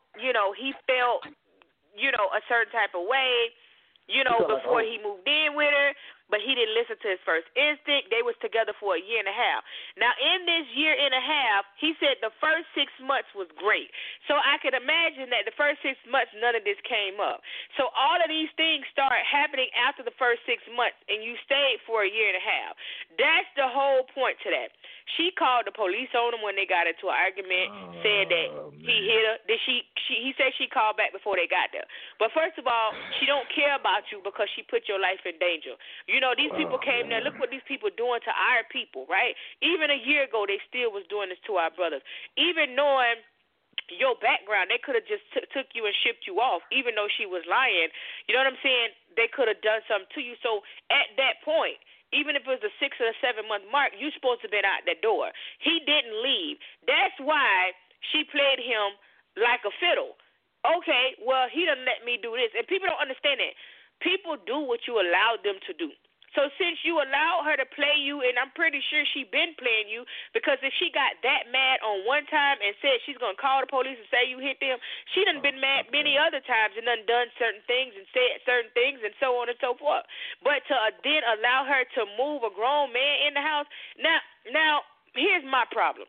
a certain type of way, before he moved in with her. But he didn't listen to his first instinct. They was together for a year and a half. Now, in this year and a half, he said the first 6 months was great. So I could imagine that the first 6 months, none of this came up. So all of these things start happening after the first 6 months, and you stayed for a year and a half. That's the whole point to that. She called the police on him when they got into an argument, said that he hit her. He said she called back before they got there. But first of all, she don't care about you because she put your life in danger. These people came there. Look what these people doing to our people, right? Even a year ago, they still was doing this to our brothers. Even knowing your background, they could have just took you and shipped you off, even though she was lying. You know what I'm saying? They could have done something to you. So at that point, even if it was the 6 or 7 month mark, you supposed to have been out that door. He didn't leave. That's why she played him like a fiddle. Okay, well, he done let me do this. And people don't understand that. People do what you allowed them to do. So since you allowed her to play you, and I'm pretty sure she been playing you, because if she got that mad on one time and said she's going to call the police and say you hit them, she done been mad many other times and done certain things and said certain things and so on and so forth. But to then allow her to move a grown man in the house, now here's my problem.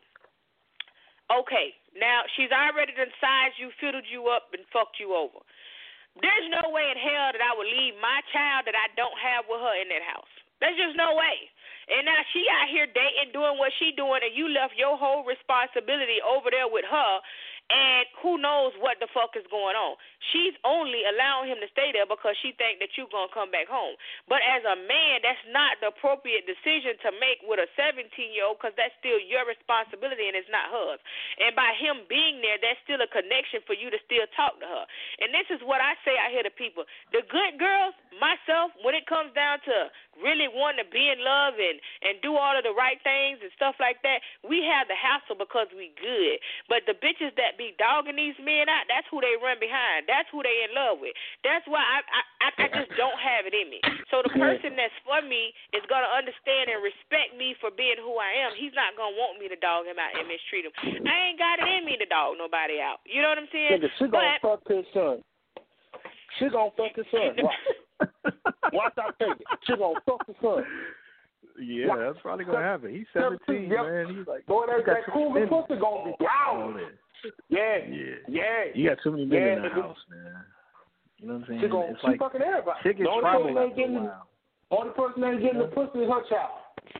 Okay, now she's already done sized you, fiddled you up, and fucked you over. There's no way in hell that I would leave my child that I don't have with her in that house. There's just no way. And now she out here dating, doing what she doing, and you left your whole responsibility over there with her, and who knows what the fuck is going on. She's only allowing him to stay there because she think that you're going to come back home. But as a man, that's not the appropriate decision to make with a 17-year-old, because that's still your responsibility and it's not hers. And by him being there, that's still a connection for you to still talk to her. And this is what I say out here to people. The good girls, myself, when it comes down to really wanting to be in love and do all of the right things and stuff like that, we have the hassle because we good. But the bitches that be dogging these men out, that's who they run behind. That's who they in love with. That's why I just don't have it in me. So the person that's for me is going to understand and respect me for being who I am. He's not going to want me to dog him out and mistreat him. I ain't got it in me to dog nobody out. You know what I'm saying? She going to fuck his son. She going to fuck his son. Watch out, take it. She going to fuck his son. Yeah, that's probably going to happen. He's 17, man. He's like, boy, that cougar pussy going to be down. Yeah. You got too many men in the house, man. You know what I'm saying? She fucking everybody. She gets trouble after a while. Only person that ain't getting the pussy is her child.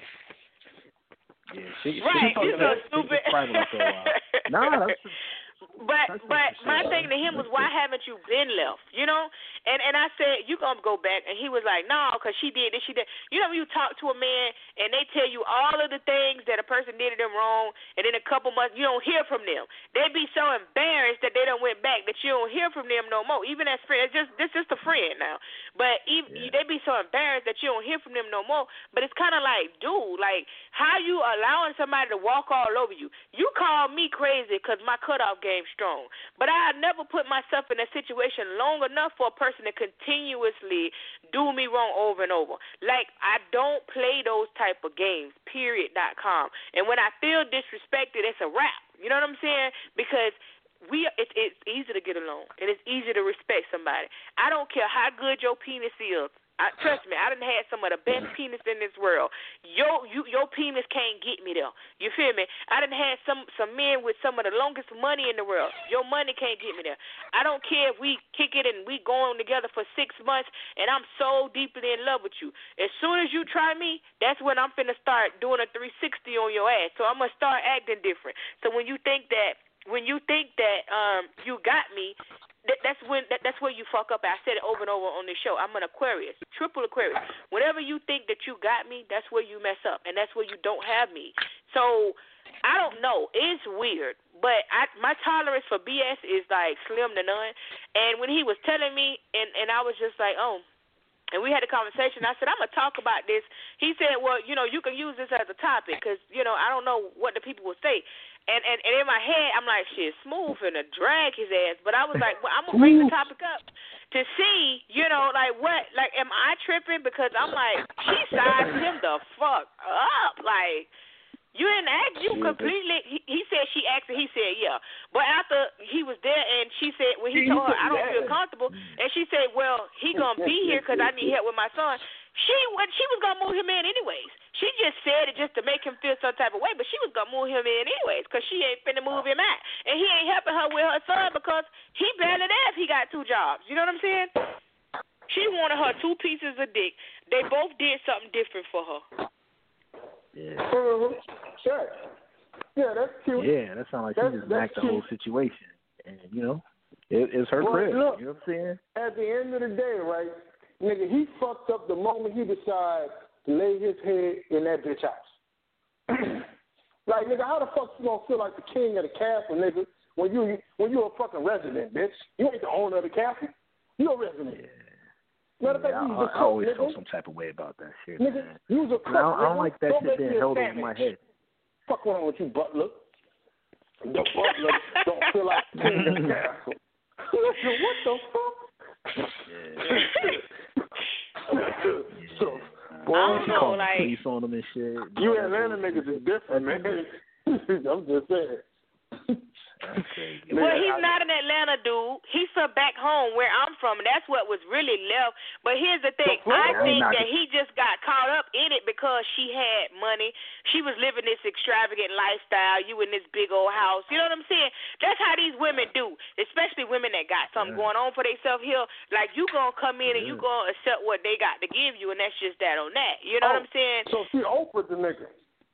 Yeah, she you're so stupid. Nah, that's But my thing to him was, why haven't you been left? You know? And I said, you going to go back. And he was like, no, because she did this, she did. You know, when you talk to a man and they tell you all of the things that a person did to them wrong, and in a couple months you don't hear from them. They be so embarrassed that they done went back that you don't hear from them no more. Even as friends, this just a friend now. But they be so embarrassed that you don't hear from them no more. But it's kind of like, dude, like, how you allowing somebody to walk all over you? You call me crazy because my cutoff game strong. But I never put myself in a situation long enough for a person to continuously do me wrong over and over. Like, I don't play those type of games, period.com. And when I feel disrespected, it's a wrap. You know what I'm saying? Because it's easy to get along, and it's easy to respect somebody. I don't care how good your penis is. Trust me, I done had some of the best penis in this world. Your penis can't get me there. You feel me? I done had some men with some of the longest money in the world. Your money can't get me there. I don't care if we kick it and we go on together for 6 months and I'm so deeply in love with you. As soon as you try me, that's when I'm finna start doing a 360 on your ass. So I'm gonna start acting different. So when you think that you got me, that's where you fuck up. I said it over and over on this show. I'm an Aquarius, triple Aquarius. Whenever you think that you got me, that's where you mess up, and that's where you don't have me. So I don't know. It's weird, but my tolerance for BS is like slim to none. And when he was telling me, and I was just like, oh, And we had a conversation. I said, I'm going to talk about this. He said, well, you know, you can use this as a topic because, you know, I don't know what the people will say. And in my head, I'm like, shit, Smooth finna drag his ass. But I was like, well, I'm going to bring the topic up to see, you know, like what, like, am I tripping? Because I'm like, she sized him the fuck up. Like, you didn't ask, you completely, he said she asked and he said, yeah. But after he was there and she said, when he told her, I don't feel comfortable, and she said, well, he going to be here because I need help with my son, she was going to move him in anyways. She just said it just to make him feel some type of way, but she was going to move him in anyways because she ain't finna move him out. And he ain't helping her with her son because he barely there if he got 2 jobs. You know what I'm saying? She wanted her 2 pieces of dick. They both did something different for her. Yeah. Sure. Yeah, that's cute. Yeah, that sounds like she just backed the whole situation. And, you know, it's her crib. Look, you know what I'm saying? At the end of the day, right, nigga, he fucked up the moment he decided to lay his head in that bitch house. Like, nigga, how the fuck you gonna feel like the king of the castle, nigga, when you a fucking resident, bitch? You ain't the owner of the castle. You a resident. Yeah. Matter of fact, I always feel some type of way about that shit, nigga, man. You was a cook, I don't like that shit being held over my head. Fuck wrong with you, Butler? The Butler don't feel like the king of the castle. What the fuck? So, boy, I don't know, like, police on them and shit. You Atlanta niggas is different, man. I'm just saying. That's crazy. Well, he's not an Atlanta dude. He's from back home where I'm from, and that's what was really left. But here's the thing. I think that he just got caught up in it because she had money. She was living this extravagant lifestyle. You in this big old house. You know what I'm saying? That's how these women do, especially women that got something going on for themselves here. Like, you going to come in and you going to accept what they got to give you, and that's just that on that. You know what I'm saying? So she offered the nigga.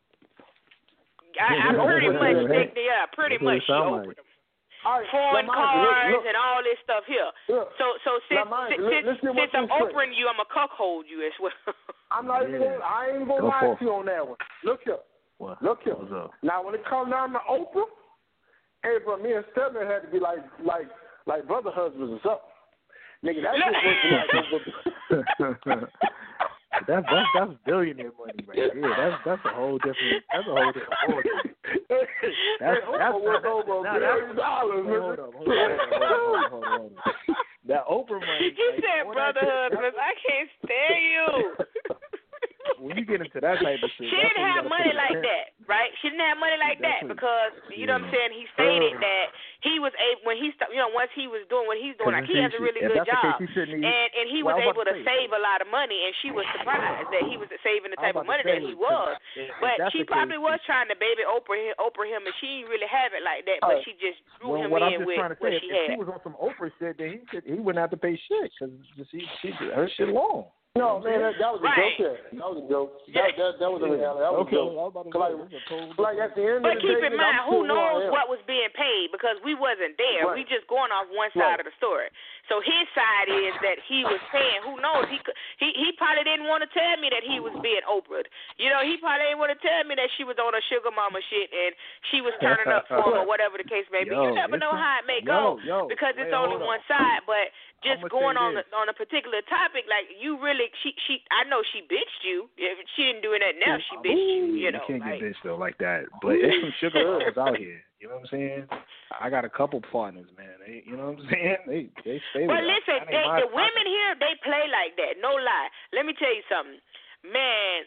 I pretty much think, pretty much she offered them. Foreign cars and all this stuff here. So since I'm offering you, I'm a cuckold you as well. I ain't gonna lie to you on that one. Look here. What? Look here. Now when it comes down to Oprah, hey bro, me and Stedman had to be like brother husbands or something. Nigga, that's just That's billionaire money right there. That's a whole different. That's a whole different ballgame. That's over $1 billion. Hold on. That Oprah money. You said brother husbands. I can't stand you. When you get into that type of shit, she didn't have money like that, right? She didn't have money like that because you know what I'm saying. He stated that he was able when he once he was doing what he's doing, like he has a really good job, and he was able to save a lot of money, and she was surprised that he was saving the type of money that he was. But she probably was trying to baby Oprah him, and she didn't really have it like that. But she just drew him in with what she had. If he was on some Oprah shit, then he wouldn't have to pay shit because she her shit long. No, man, that was a joke. That was a joke. That was a reality. That was a joke. Like at the end but of the keep day, in mind, who knows what was being paid because we wasn't there. Right. We just going off one side of the story. So his side is that he was paying. Who knows? He probably didn't want to tell me that he was being Oprah'd. You know, he probably didn't want to tell me that she was on a sugar mama shit and she was turning up for him or whatever the case may be. You never know how it may go because it's only one side. But just going on a particular topic, like you really, she I know she bitched you. If she didn't do nothing else, she bitched you. You know, you can't get bitched though like that. But it's some sugar mamas out here. You know what I'm saying? I got a couple partners, man. You know what I'm saying? They stay with us. Well, listen, the women here, they play like that. No lie. Let me tell you something. Man,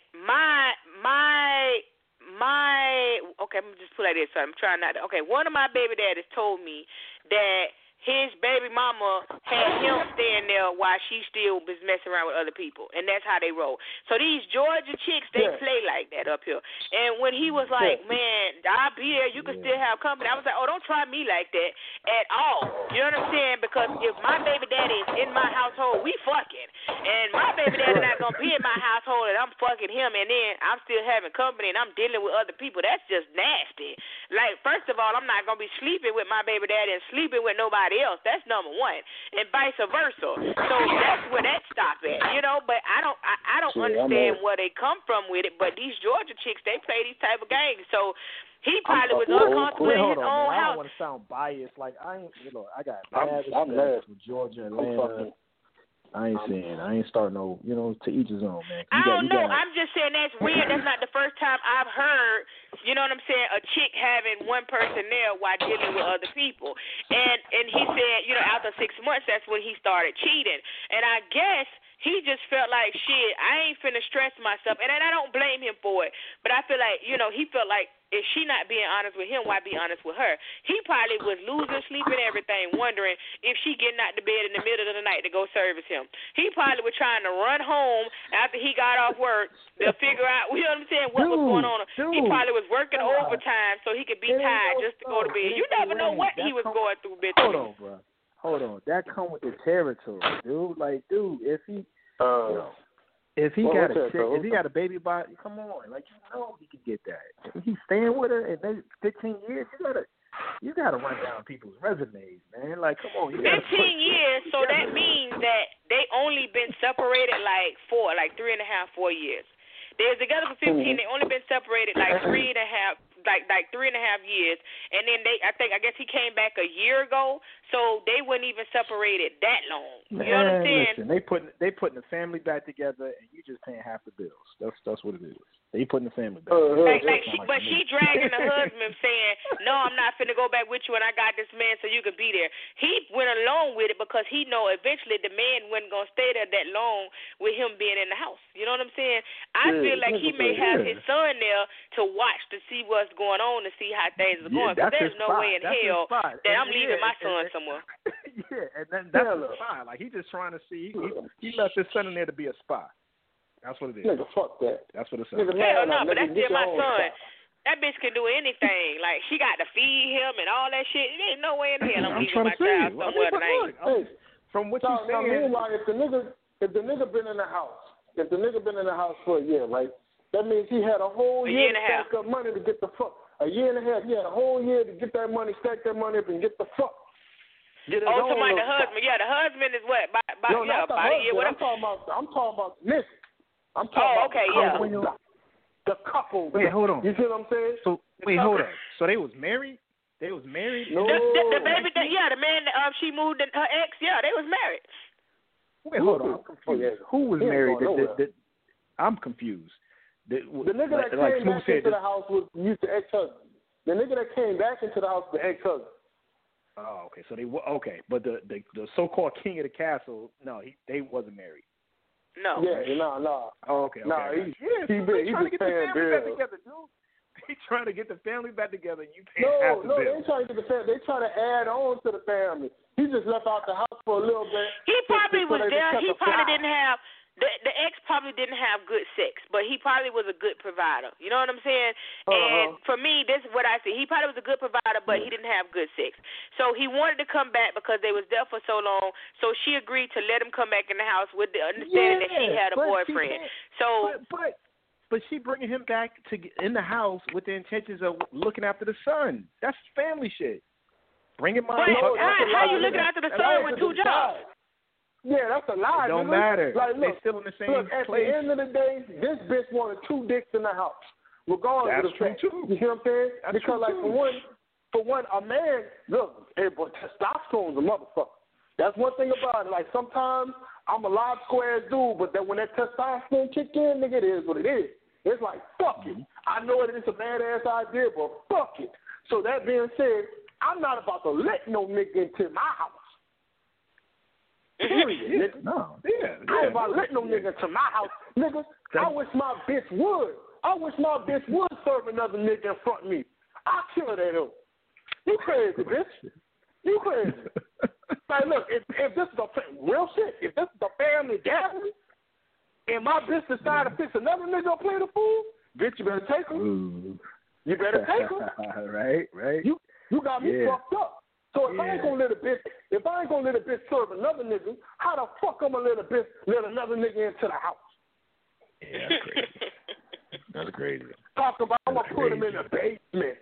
okay, I'm just put it like this. So I'm trying not to. Okay, one of my baby daddies told me that his baby mama had him staying there while she still was messing around with other people, and that's how they roll. So these Georgia chicks, they play like that up here. And when he was like, man, I'll be there, you can still have company, I was like, oh, don't try me like that at all. You know what I'm saying? Because if my baby daddy is in my household, we fucking. And my baby daddy not going to be in my household and I'm fucking him, and then I'm still having company and I'm dealing with other people. That's just nasty. Like, first of all, I'm not going to be sleeping with my baby daddy and sleeping with nobody else. That's number one, and vice versa. So that's where that stop at, you know. But I don't understand where they come from with it. But these Georgia chicks, they play these type of games. So he probably was uncomfortable in his own house. I don't want to sound biased. Like I got bad respect for Georgia, Atlanta. I ain't starting no, to each his own, man. I don't know. I'm just saying that's weird. That's not the first time I've heard, you know what I'm saying, a chick having one person there while dealing with other people. And he said, after 6 months, that's when he started cheating. And I guess he just felt like, shit, I ain't finna stress myself. And I don't blame him for it. But I feel like, he felt like, if she not being honest with him, why be honest with her? He probably was losing sleep and everything, wondering if she getting out the bed in the middle of the night to go service him. He probably was trying to run home after he got off work to figure out, what I'm saying, what was going on. He probably was working overtime so he could be tired just to go to bed. You never know what he was going through, bitch. Hold on, bro. Hold on. That come with the territory, dude. Like, dude, if he... If he got a baby by, come on, like he could get that. If he's staying with her and they 15 years, you gotta run down people's resumes, man. Like, come on, 15 years, so that means that they only been separated like 3.5, 4 years. They was together for 15. They only been separated like 3.5. Like 3.5 years, and then I guess he came back a year ago, so they weren't even separated that long. You know what I'm saying? Listen, they putting the family back together, and you just paying half the bills. That's what it is. They putting the family back. But she dragging the husband saying, "No, I'm not finna go back with you, and I got this man, so you can be there." He went along with it because he know eventually the man wasn't gonna stay there that long with him being in the house. You know what I'm saying? I feel like he may have his son there to watch to see what's going on, to see how things are going. Because there's no way in hell that I'm leaving my son somewhere. And that's a spy. Like, he's just trying to see. He left his son in there to be a spy. That's what it is. Nigga, fuck that. That's what it is. Hell no, but that's still my son. That bitch can do anything. Like, she got to feed him and all that shit. There ain't no way in hell I'm leaving my child somewhere tonight. From what you're saying, meanwhile, if the nigga been in the house, for a year, right? That means he had a whole year to stack up money to get the fuck. A year and a half. He had a whole year to get that money, stack that money up, and get the fuck. Somebody, the husband. Yeah, the husband is what? About a year. I'm talking about this. I'm talking about the couple. Wait, hold on. You see what I'm saying? So hold on. So they was married? No. The baby, the man she moved in, her ex, they was married. Wait, hold on. I'm confused. Who was married? I'm confused. The nigga that came back into the house was used to ex-husband. The nigga that came back into the house was the ex-husband. Oh, okay. So but the so-called king of the castle, they wasn't married. No. Yeah, no. Oh, okay. He's trying to get the family back together, dude. They trying to get the family back together, and you paying half the bill. No, they trying to get the family. They trying to add on to the family. He just left out the house for a little bit. He probably was there. He probably didn't have. The ex probably didn't have good sex, but he probably was a good provider. You know what I'm saying? And for me, this is what I see. He probably was a good provider, but he didn't have good sex. So he wanted to come back because they was there for so long. So she agreed to let him come back in the house with the understanding that she had a boyfriend. But she bringing him back in the house with the intentions of looking after the son. That's family shit. Bring him on. How you looking after the son with two jobs? Yeah, that's a lie. It don't matter. Like, look, they still in the same at place. At the end of the day, this bitch wanted 2 dicks in the house, regardless of the fact. Too. You hear what I'm saying? That's because, like, true. for one, a man, look, boy, testosterone's a motherfucker. That's one thing about it. Like, sometimes I'm a loud square dude, but when that testosterone kick in, nigga, it is what it is. It's like, fuck it. I know it's a badass idea, but fuck it. So that being said, I'm not about to let no nigga into my house. Period. No. I ain't about to let no nigga to my house. Nigga, I wish my bitch would. I wish my bitch would serve another nigga in front of me. I'll kill that hoe. You crazy, bitch. You crazy. Like, look, if this is real shit, if this is a family gathering, and my bitch decide to fix another nigga play the fool, bitch, you better take him. You better take him. Right. You got me fucked up. So if I ain't gonna let a bitch serve another nigga, how the fuck I'm gonna let another nigga into the house? Yeah, that's crazy. Talk about I'm gonna put him in the basement.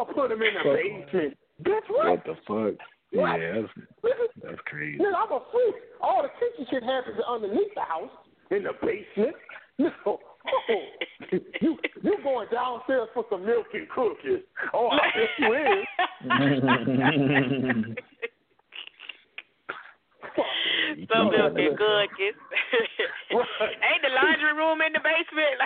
Bitch, what? What the fuck? What? Yeah, that's crazy. Nigga, I'm a freak. All the kinky shit happens underneath the house, in the basement. No. You going downstairs for some milk and cookies. Oh, I guess you is. So milk and gorgeous. Ain't the laundry room in the basement?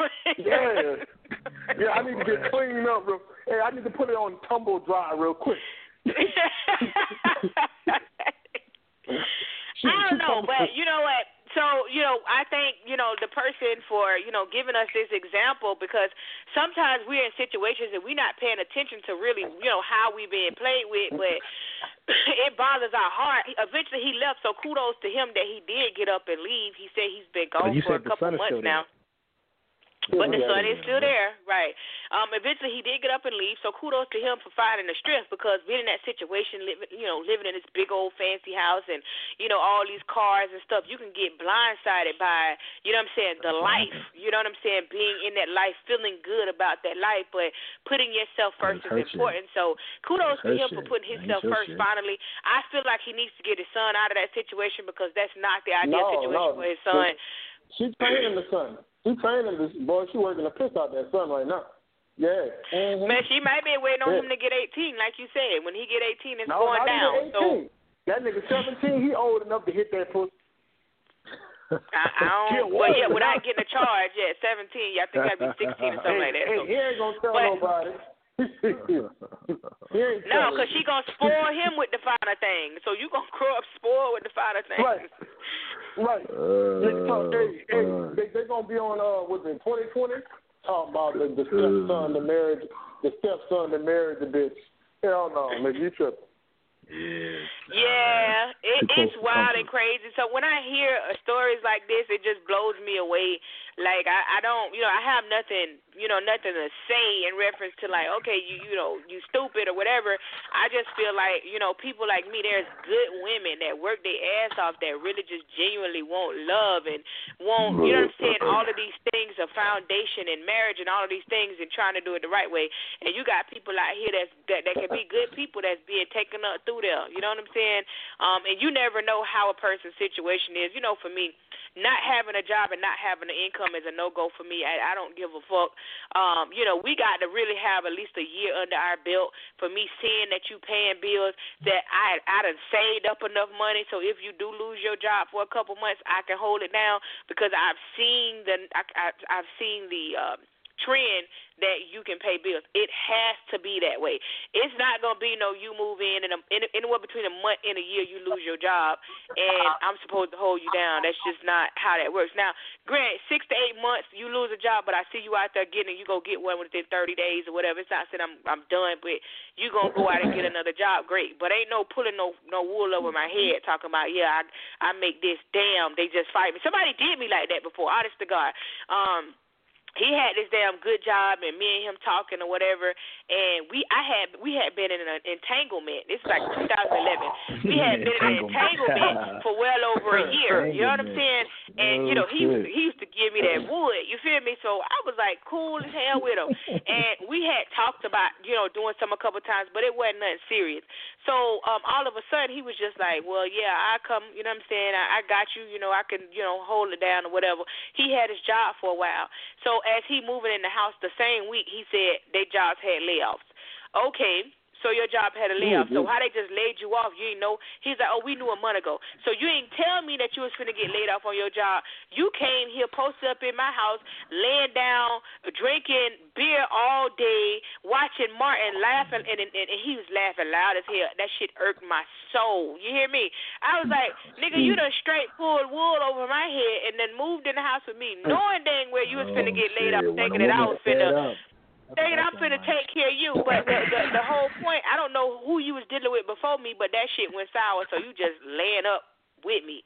Yeah, I need to get cleaned up real. Hey, I need to put it on tumble dry real quick. I don't know, but you know what? So, I think, the person for, giving us this example, because sometimes we're in situations and we're not paying attention to really, how we're being played with, but it bothers our heart. Eventually he left, so kudos to him that he did get up and leave. He said he's been gone for a couple months now. But the sun is still there, right? Eventually, he did get up and leave. So kudos to him for finding the strength, because being in that situation, living in this big old fancy house and all these cars and stuff, you can get blindsided by the life. You know what I'm saying? Being in that life, feeling good about that life, but putting yourself first is important. So kudos to him for putting himself first. Finally, I feel like he needs to get his son out of that situation, because that's not the ideal situation for his son. She's training the son. She's training this boy. She's working the piss out that son right now. Yeah. Mm-hmm. Man, she might be waiting on him to get 18, like you said. When he get 18, it's going down. So that nigga 17, he old enough to hit that pussy. I don't. Well, yeah, without getting a charge, 17. I think I'd be 16 or something like that. So. He ain't gonna tell nobody. No, because she gonna spoil him with the finer things. So you gonna grow up spoiled with the finer things. Right. They gonna be on 2020 talking about the stepson that married the bitch. Hell no, nigga, you tripping. Yeah, it's wild and crazy. So when I hear stories like this, it just blows me away. Like I don't, I have nothing, nothing to say in reference to like, okay, you stupid or whatever. I just feel like, people like me, there's good women that work their ass off that really just genuinely want love and want, you know what I'm saying, all of these things, a foundation in marriage and all of these things, and trying to do it the right way. And you got people out here that can be good people that's being taken up through there. You know what I'm saying? And you never know how a person's situation is. For me, not having a job and not having an income is a no-go for me. I don't give a fuck. We got to really have at least a year under our belt for me seeing that you paying bills, that I done saved up enough money so if you do lose your job for a couple months, I can hold it down, because I've seen the trend that you can pay bills. It has to be that way. It's not going to be you move in and anywhere between a month and a year you lose your job and I'm supposed to hold you down. That's just not how that works. Now, granted, 6 to 8 months you lose a job, but I see you out there getting it. You go get one within 30 days or whatever. It's not saying I'm done, but you going to go out and get another job, great. But ain't no pulling no wool over my head talking about, I make this. Damn, they just fight me. Somebody did me like that before, honest to God. He had this damn good job, and me and him talking or whatever, and we had been in an entanglement. This is like 2011. We had been in an entanglement for well over a year. You know what I'm saying? And he used to give me that wood. You feel me? So I was like cool as hell with him, and we had talked about doing some a couple times, but it wasn't nothing serious. So all of a sudden he was just like, well, yeah, I come. You know what I'm saying? I got you. I can hold it down or whatever. He had his job for a while, so as he moving in the house the same week, he said their jobs had layoffs. Okay, so your job had a layoff. So how they just laid you off, you ain't know. He's like, oh, we knew a month ago. So you ain't tell me that you was finna get laid off on your job. You came here, posted up in my house, laying down, drinking beer all day, watching Martin laughing, and he was laughing loud as hell. That shit irked my soul. You hear me? I was like, nigga, you done straight pulled wool over my head and then moved in the house with me, knowing dang well you was finna get laid off, thinking that I was finna... I'm finna take care of you, but the whole point, I don't know who you was dealing with before me, but that shit went sour, so you just laying up with me.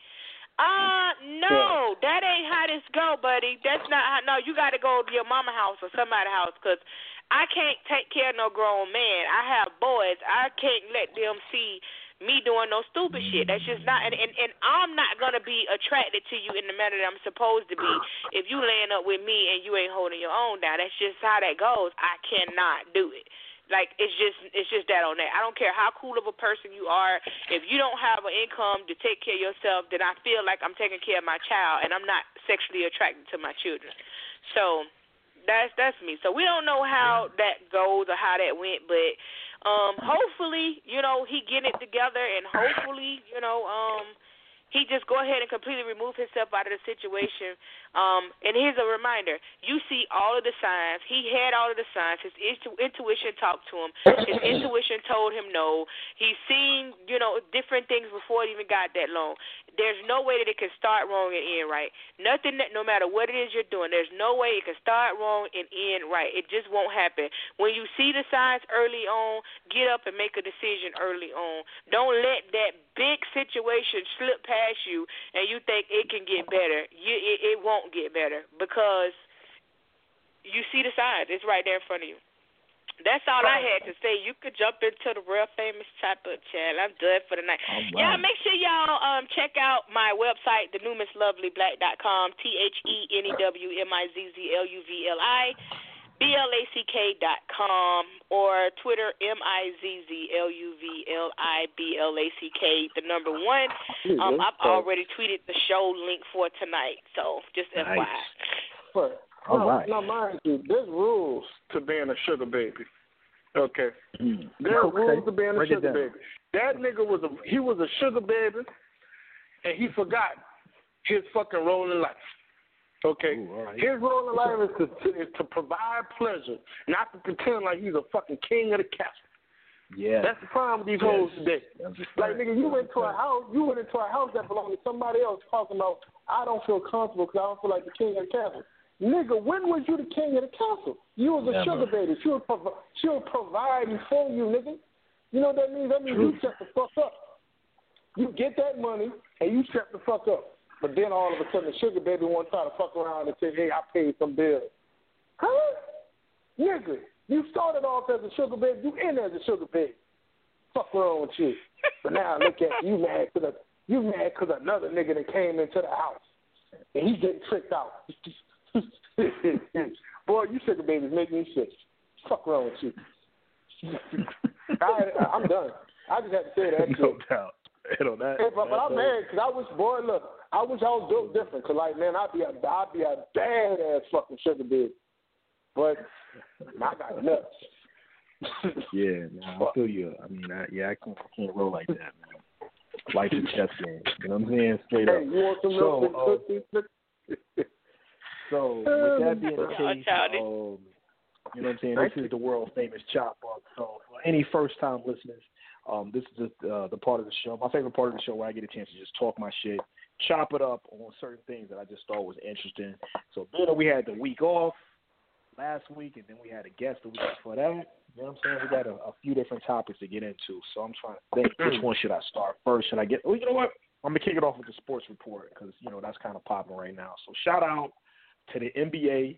No, that ain't how this go, buddy. That's not how, no, you got to go to your mama house or somebody's house, because I can't take care of no grown man. I have boys. I can't let them see me doing no stupid shit. That's just not, and I'm not going to be attracted to you in the manner that I'm supposed to be if you laying up with me and you ain't holding your own down. That's just how that goes. I cannot do it. Like, it's just that on that. I don't care how cool of a person you are. If you don't have an income to take care of yourself, then I feel like I'm taking care of my child, and I'm not sexually attracted to my children. So that's me. So we don't know how that goes or how that went, but hopefully, he getting it together, and hopefully, he just go ahead and completely remove himself out of the situation. And here's a reminder. You see all of the signs. He had all of the signs. His intuition talked to him. His intuition told him no. He's seen, different things before it even got that long. There's no way that it can start wrong and end right. Nothing that, no matter what it is you're doing, there's no way it can start wrong and end right. It just won't happen. When you see the signs early on, get up and make a decision early on. Don't let that big situation slip past you and you think it can get better. It won't get better because you see the signs. It's right there in front of you. That's all I had to say. You could jump into the Real Famous Chop-Up channel. I'm done for the night. Right. Y'all, make sure y'all check out my website, thenewmisslovely.com, TheNewMissLovely.BLACK.com, or Twitter, MIZZLUVLIBLACK, the number 1. I've already tweeted the show link for tonight, so just FYI. But, now, mind you, there's rules to being a sugar baby. Okay. There's rules to being a sugar baby. That nigga was a sugar baby, and he forgot his fucking role in life. Okay. Ooh, right. His role in life is to provide pleasure, not to pretend like he's a fucking king of the castle. Yeah. That's the problem with these hoes today. Like, nigga, you went into a house that belonged to somebody else talking about, I don't feel comfortable because I don't feel like the king of the castle. Nigga, when was you the king of the castle? You was a sugar baby. She'll provide for you, nigga. You know what that means? That means you shut the fuck up. You get that money, and you shut the fuck up. But then all of a sudden, the sugar baby want to try to fuck around and say, hey, I paid some bills. Huh? Nigga, you started off as a sugar baby. You end as a sugar baby. Fuck wrong with you. But now look at you mad because another nigga that came into the house, and he's getting tricked out. Boy, you sugar babies make me sick. Fuck wrong with you. I'm done. I just had to say that. No doubt. But I'm mad because I wish I was built different. Because, like, man, I'd be a badass fucking sugar baby. But I got nuts. Yeah, I feel you. I mean, I can't roll like that, man. Life's a chess game. You know what I'm saying? Straight up. You want some milk and cookies? So, with that being the case, you know what I'm saying, this is the world famous Chop Up. So, for any first-time listeners, this is the part of the show, my favorite part of the show where I get a chance to just talk my shit, chop it up on certain things that I just thought was interesting. So, we had the week off last week, and then we had a guest the week before that. You know what I'm saying? We got a few different topics to get into. So, I'm trying to think which one should I start first. Should I get – you know what? I'm going to kick it off with the sports report because, that's kind of popping right now. So, shout out to the NBA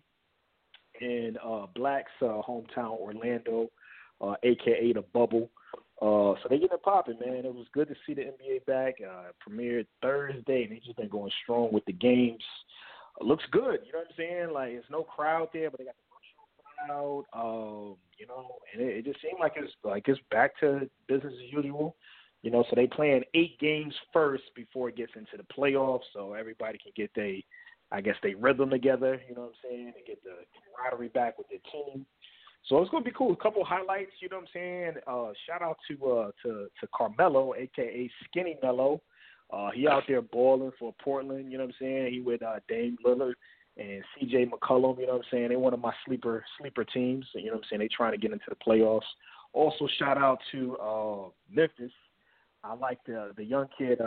in Black's hometown, Orlando, a.k.a. the Bubble. So they getting it popping, man. It was good to see the NBA back. Premiered Thursday, and they just been going strong with the games. Looks good, you know what I'm saying? Like, there's no crowd there, but they got the virtual crowd, and it just seemed like it's back to business as usual. So they playing 8 games first before it gets into the playoffs, so everybody can get they rhythm together, you know what I'm saying, and get the camaraderie back with their team. So it's going to be cool. A couple of highlights, you know what I'm saying. Shout out to Carmelo, a.k.a. Skinny Mello. He out there balling for Portland, you know what I'm saying. He with Dame Lillard and C.J. McCollum, you know what I'm saying. They're one of my sleeper teams, you know what I'm saying. They trying to get into the playoffs. Also, shout out to Memphis. I like the young kid,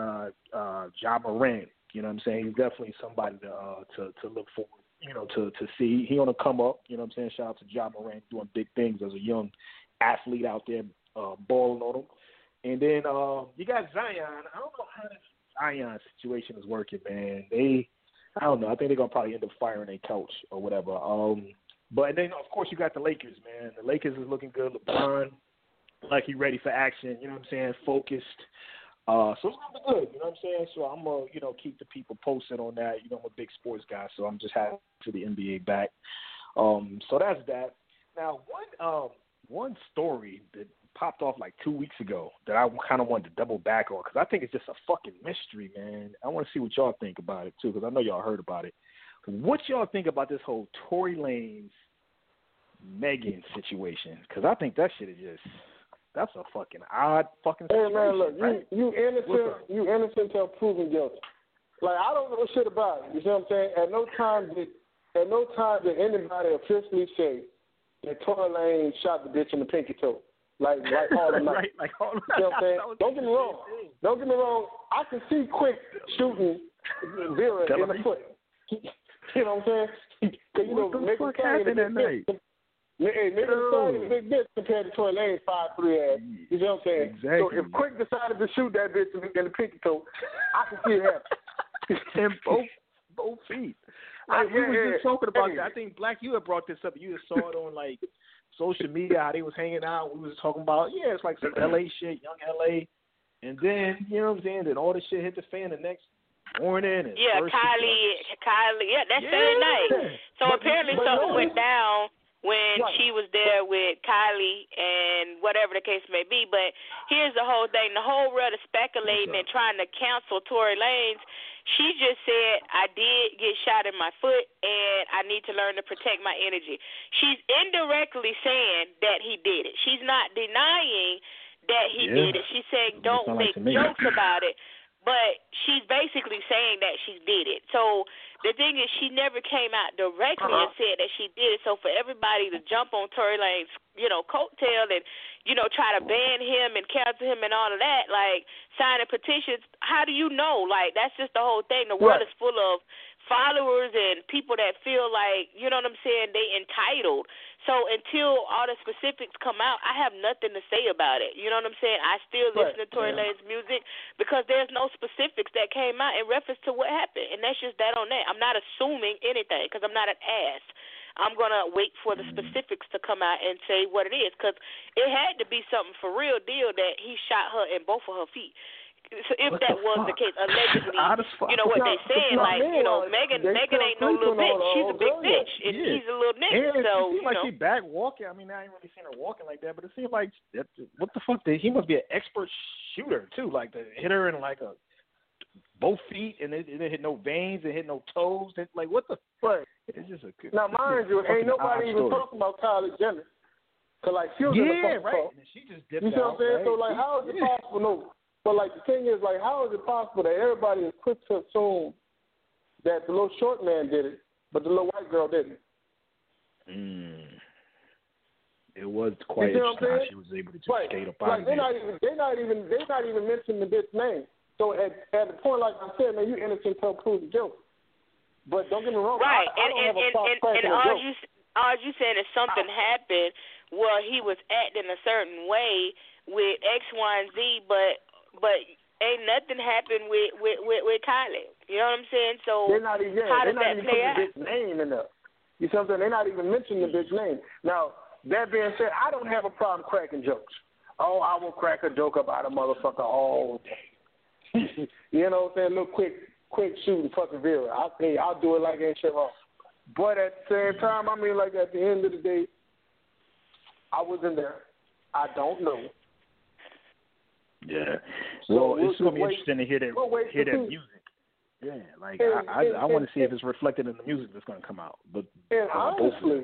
Ja Morant. You know what I'm saying? He's definitely somebody to look forward, to see. He on the come up, you know what I'm saying? Shout out to Ja Morant doing big things as a young athlete out there balling on him. And then you got Zion. I don't know how this Zion situation is working, man. I don't know. I think they're going to probably end up firing their coach or whatever. But then, of course, you got the Lakers, man. The Lakers is looking good. LeBron, like he ready for action, you know what I'm saying, focused. So it's going to be good, you know what I'm saying? So I'm going to, keep the people posted on that. I'm a big sports guy, so I'm just happy to the NBA back. So that's that. Now, one story that popped off like 2 weeks ago that I kind of wanted to double back on because I think it's just a fucking mystery, man. I want to see what y'all think about it, too, because I know y'all heard about it. What y'all think about this whole Tory Lanez Megan situation? Because I think that shit is just That's a fucking odd fucking situation. Hey man, look, right? you innocent till proven guilty. Like, I don't know shit about it. You see what I'm saying? At no time did anybody officially say that Tory Lanez shot the bitch in the pinky toe. Like all the night. Right, like all the night. You know what I'm saying? Don't get me wrong. I can see Quick shooting Vera in the foot. You know what I'm saying? You know, what the fuck happened that night? Hey, maybe the son is a big bitch compared to Tory Lanez 5'3" ass. You know what I'm saying? Exactly. So if Quick decided to shoot that bitch in the pinky toe, I can see it happen. And both feet. Like, we were just talking about that. I think Black, you had brought this up. You just saw it on like social media how they was hanging out. We was talking about it's like some LA shit, young LA, and then you know what I'm saying. Then all this shit hit the fan the next morning. And Kylie, that same night. So apparently something went down when she was there with Kylie and whatever the case may be. But here's the whole thing. The whole world is speculating and trying to cancel Tory Lanez. She just said, I did get shot in my foot, and I need to learn to protect my energy. She's indirectly saying that he did it. She's not denying that he did it. She's saying don't make jokes about it. But she's basically saying that she did it. So the thing is, she never came out directly and said that she did it. So for everybody to jump on Tory Lanez's, coattail and, try to ban him and cancel him and all of that, like signing petitions, how do you know? Like, that's just the whole thing. The world is full of followers and people that feel like, you know what I'm saying, they entitled. So until all the specifics come out, I have nothing to say about it. You know what I'm saying? I still listen to Tory Lanez's music because there's no specifics that came out in reference to what happened. And that's just that on that. I'm not assuming anything because I'm not an ass. I'm going to wait for the specifics to come out and say what it is because it had to be something for real deal that he shot her in both of her feet. So if that was the case, allegedly, you know what they saying, like, Megan ain't no little bitch. She's a big bitch, and he's a little nigga. And so, it seemed like she back walking. I mean, I ain't really seen her walking like that, but it seemed like, what the fuck? He must be an expert shooter, too. Like, to hit her in, like, both feet, and it didn't hit no veins, it hit no toes. Like, what the fuck? It's just a good. Now, mind you, ain't nobody even talking about Kylie Jenner. Because, like, she was in the fucking right. And she just dipped out. You see what I'm saying? Right? So, like, how is it possible? No. But, like, the thing is, like, how is it possible that everybody is quick to assume that the little short man did it, but the little white girl didn't? It was quite interesting how she was able to just skate up out of there. They're not even mentioning the bitch's name. So at the point, like I said, man, you innocent till proven guilty. But don't get me wrong. Right, I don't have a soft crack in all you saying is something happened where he was acting a certain way with X, Y, and Z, but ain't nothing happened with Kylie. You know what I'm saying? So how does that play out? They're not even putting the bitch name in there. You see what I'm saying? They're not even mentioning the bitch name. Now, that being said, I don't have a problem cracking jokes. Oh, I will crack a joke about a motherfucker all day. You know what I'm saying? Little quick shooting fucking Vera. I'll do it like ain't shit wrong. But at the same time, I mean, like at the end of the day, I wasn't there. I don't know. Yeah. Well, it's going to be interesting to hear that music. Yeah, like I want to see if it's reflected in the music that's going to come out. But honestly,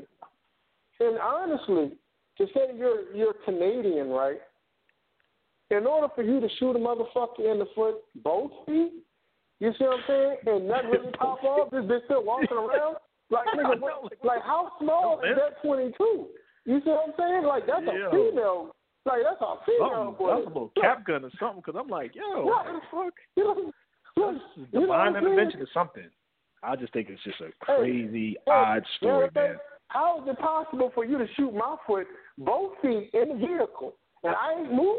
to say you're Canadian, right? In order for you to shoot a motherfucker in the foot, both feet, you see what I'm saying, and not really pop off, this bitch still walking around, like nigga, like how small is that 22? You see what I'm saying? Like that's a female. Like that's a female boy. That's a little cap gun or something. Because I'm like, what the fuck? This is divine intervention or something. I just think it's just a crazy, odd story, man. How is it possible for you to shoot my foot, both feet in the vehicle, and I ain't moved?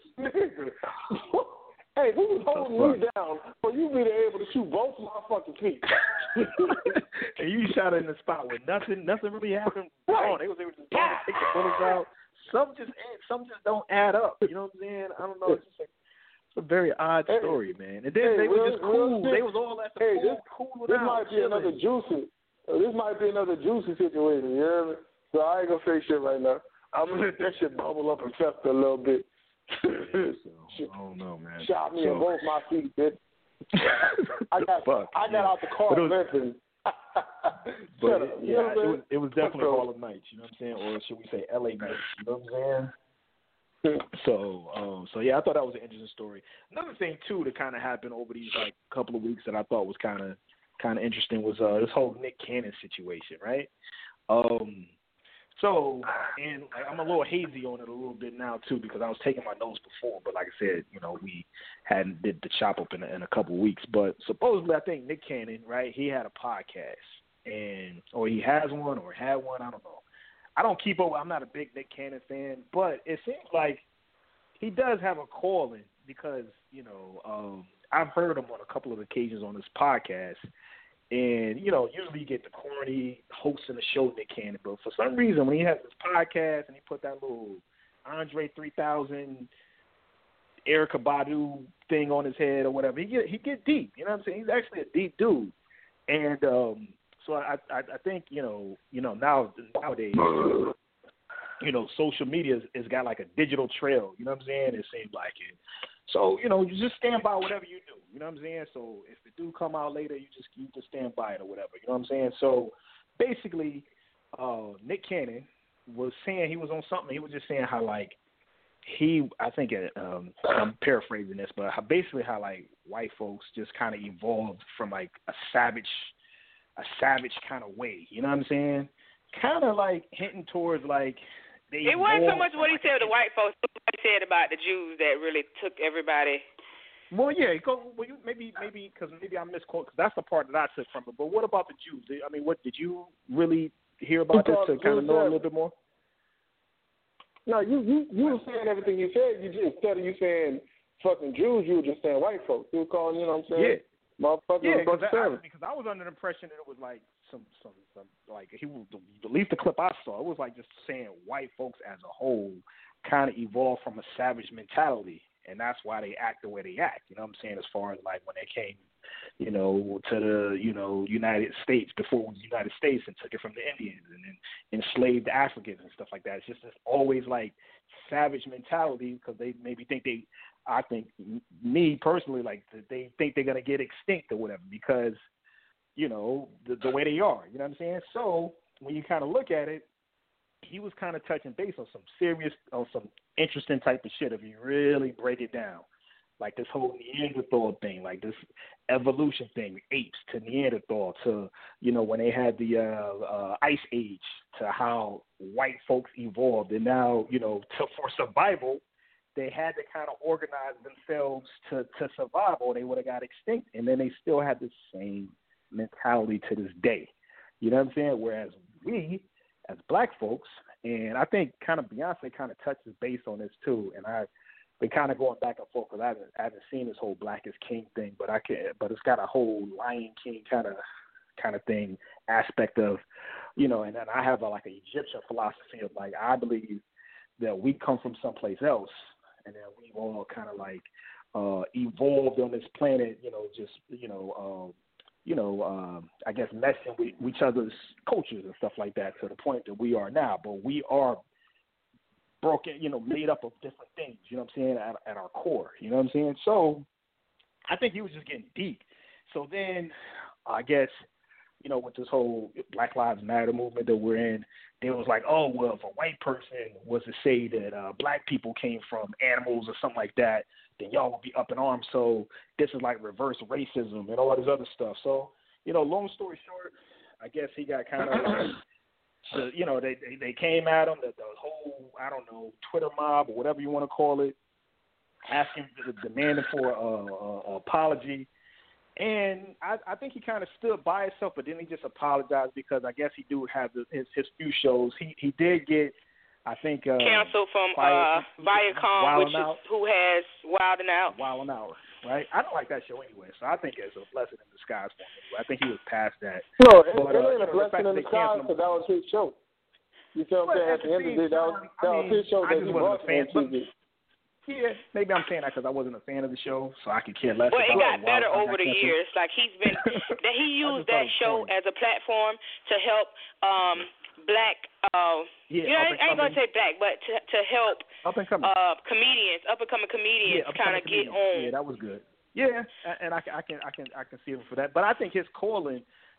Hey, who was holding me down for you to be able to shoot both my fucking feet? And you shot in the spot where nothing really happened. Right. They was able to take the bullets out. Some just don't add up. You know what I'm saying? I don't know. It's a very odd story, man. And then they were just cool. They was all at the cool. This might be another juicy. This might be another juicy situation. You hear me? So I ain't gonna say shit right now. I'm gonna let that shit bubble up and fester a little bit. I don't know, man. Shot me in both my feet, bitch. I got out the car limping. But it was definitely Harlem Nights, you know what I'm saying? Or should we say LA Nights, you know what I'm saying? So yeah, I thought that was an interesting story. Another thing too that kind of happened over these like couple of weeks that I thought was kind of interesting was this whole Nick Cannon situation, right? So, and I'm a little hazy on it a little bit now too because I was taking my notes before, but like I said, we hadn't did the chop up in a couple of weeks. But supposedly, I think Nick Cannon, right? He had a podcast, or he has one, or had one. I don't know. I don't keep up. I'm not a big Nick Cannon fan, but it seems like he does have a calling because I've heard him on a couple of occasions on this podcast, and usually you get the corny host of the show, Nick Cannon, but for some reason when he has this podcast and he put that little Andre 3000, Erykah Badu thing on his head or whatever, he get deep. You know what I'm saying? He's actually a deep dude, and so I think nowadays social media has got like a digital trail. You know what I'm saying? It seems like it. So you just stand by whatever you do. You know what I'm saying? So if it do come out later, you just stand by it or whatever. You know what I'm saying? So basically, Nick Cannon was saying he was on something. He was just saying how like I'm paraphrasing this, but how like white folks just kind of evolved from like a savage kind of way, you know what I'm saying? Kind of like hinting towards like it wasn't so much what he said to white folks, but what he said about the Jews that really took everybody. Well, yeah, maybe because maybe I misquote because that's the part that I took from it. But what about the Jews? I mean, what did you really hear about this to kind of know a little bit more? No, you were saying everything you said. You just instead of you saying fucking Jews, you were just saying white folks. You were calling, you know what I'm saying? Yeah. Motherfucker, because I was under the impression that it was like some like he was at least the clip I saw. It was like just saying white folks as a whole kind of evolved from a savage mentality, and that's why they act the way they act. You know what I'm saying? As far as like when they came, to the United States before it was the United States and took it from the Indians and then enslaved the Africans and stuff like that. It's just always like savage mentality because they maybe think I think me personally, like they think they're gonna get extinct or whatever because, the way they are. You know what I'm saying? So when you kind of look at it, he was kind of touching base on some interesting type of shit if you really break it down, like this whole Neanderthal thing, like this evolution thing, apes to Neanderthal to when they had the Ice Age to how white folks evolved and now for survival. They had to kind of organize themselves to survive or they would have got extinct. And then they still have the same mentality to this day. You know what I'm saying? Whereas we, as black folks, and I think kind of Beyonce kind of touches base on this too. And I've been kind of going back and forth because I haven't seen this whole Black is King thing, but it's got a whole Lion King kind of thing aspect of, and then I have like an Egyptian philosophy of like, I believe that we come from someplace else. And then we've all kind of like evolved on this planet, I guess messing with each other's cultures and stuff like that to the point that we are now. But we are broken, made up of different things, you know what I'm saying, at our core, you know what I'm saying? So I think he was just getting deep. So then I guess, with this whole Black Lives Matter movement that we're in, they was like, oh, well, if a white person was to say that black people came from animals or something like that, then y'all would be up in arms. So this is like reverse racism and all this other stuff. So, long story short, I guess he got kind of like, they came at him, the whole, I don't know, Twitter mob or whatever you want to call it, asking, demanding for an apology. And I think he kind of stood by himself, but then he just apologized because I guess he do have his few shows. He did get, I think, canceled from Viacom, who has Wild 'N Out. Wild 'N Out, right? I don't like that show anyway, so I think it's a blessing in disguise for him. I think he was past that. No, it ain't a blessing in disguise because that was his show. You feel what I'm saying? At the end of the day, that was his show that he brought on TV. Yeah, maybe I'm saying that because I wasn't a fan of the show, so I could care less. Well, it got better over the years. Like he used that show as a platform to help black. I ain't gonna say black, but to help up and coming comedians kind of get on. Yeah, that was good. Yeah, and I can see him for that. But I think his calling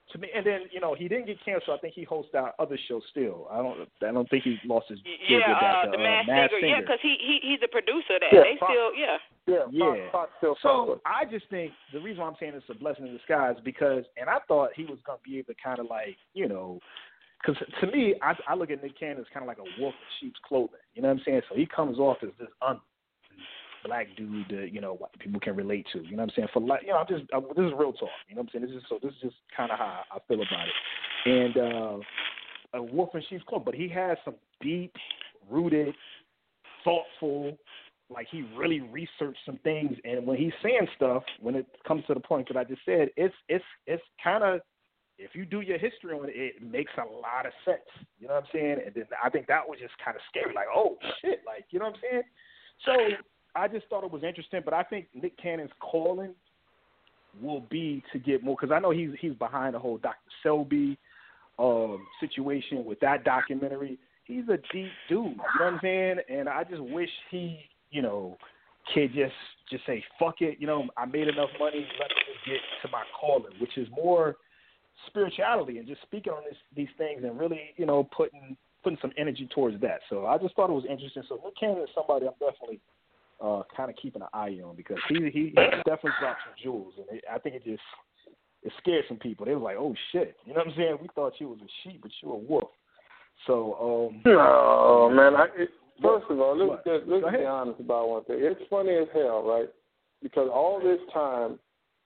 To me, and then he didn't get canceled. I think he hosts that other show still. I don't think he lost his gig with that. The Masked Singer. Yeah, because he's a producer of that. Yeah, they still Fox still. So I just think the reason why I'm saying it's a blessing in disguise because, and I thought he was gonna be able to kind of like because to me I look at Nick Cannon as kind of like a wolf in sheep's clothing. You know what I'm saying? So he comes off as this black dude that what people can relate to. You know what I'm saying? For like, this is real talk. You know what I'm saying? This is just kind of how I feel about it. And a wolf in sheep's clothing, but he has some deep rooted, thoughtful. Like he really researched some things, and when he's saying stuff, when it comes to the point that I just said, it's kind of, if you do your history on it, it makes a lot of sense. You know what I'm saying? And then I think that was just kind of scary. Like, oh shit, like you know what I'm saying? So I just thought it was interesting, but I think Nick Cannon's calling will be to get more, because I know he's behind the whole Dr. Selby situation with that documentary. He's a deep dude. You know what I'm saying? And I just wish he could just say, fuck it, I made enough money, let me just get to my calling, which is more spirituality and just speaking on these things and really, putting some energy towards that. So I just thought it was interesting. So Nick Cannon is somebody I'm definitely kind of keeping an eye on because he definitely dropped some jewels, and I think it scared some people. They was like, oh shit, you know what I'm saying? We thought you was a sheep, but you a wolf. So, oh man, first of all, let's be honest about one thing. It's funny as hell, right? Because all this time,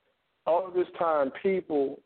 people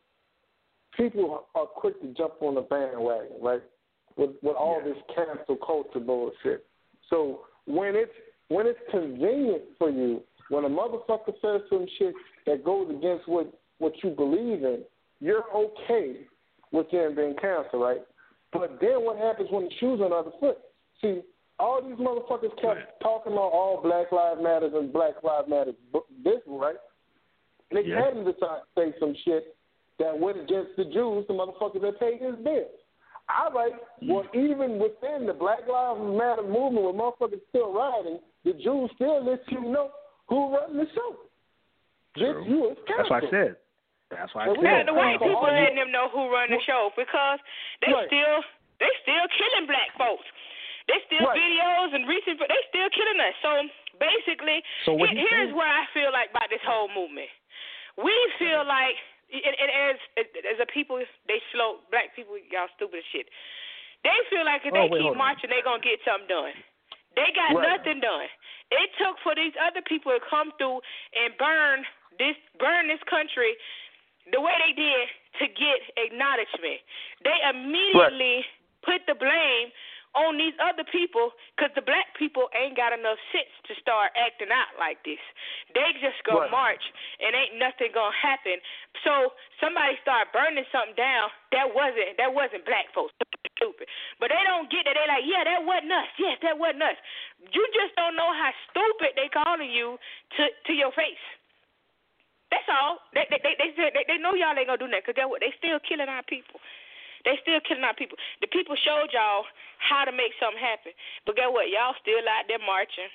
are quick to jump on the bandwagon, right? With all this cancel culture bullshit. So when it's convenient for you, when a motherfucker says some shit that goes against what you believe in, you're okay with them being canceled, right? But then what happens when the shoe's on the other foot? See, all these motherfuckers kept talking about all Black Lives Matter and Black Lives Matter this, right? Nick Cannon decided to say some shit that went against the Jews, the motherfuckers that paid his bills. All right, well, even within the Black Lives Matter movement, where motherfuckers still rioting, the Jews still let you know who run the show. True. This U.S. That's what I said. That's why I said. Yeah, the white people letting them know who run the show because they still killing black folks. They still videos and recent. They still killing us. So basically, here's what I feel like about this whole movement. We feel like, and as a people, they slow. Black people, y'all stupid as shit. They feel like if they keep marching, they gonna get something done. They got nothing done. It took for these other people to come through and burn this country the way they did to get acknowledgement. They immediately put the blame on these other people because the black people ain't got enough sense to start acting out like this. They just go march and ain't nothing gonna happen. So somebody start burning something down that wasn't black folks. Stupid. But they don't get that. They like, yeah, that wasn't us. Yes, that wasn't us. You just don't know how stupid they calling you to your face. That's all. They know y'all ain't gonna do nothing because they still killing our people. They still killing our people. The people showed y'all how to make something happen. But guess what? Y'all still out there marching,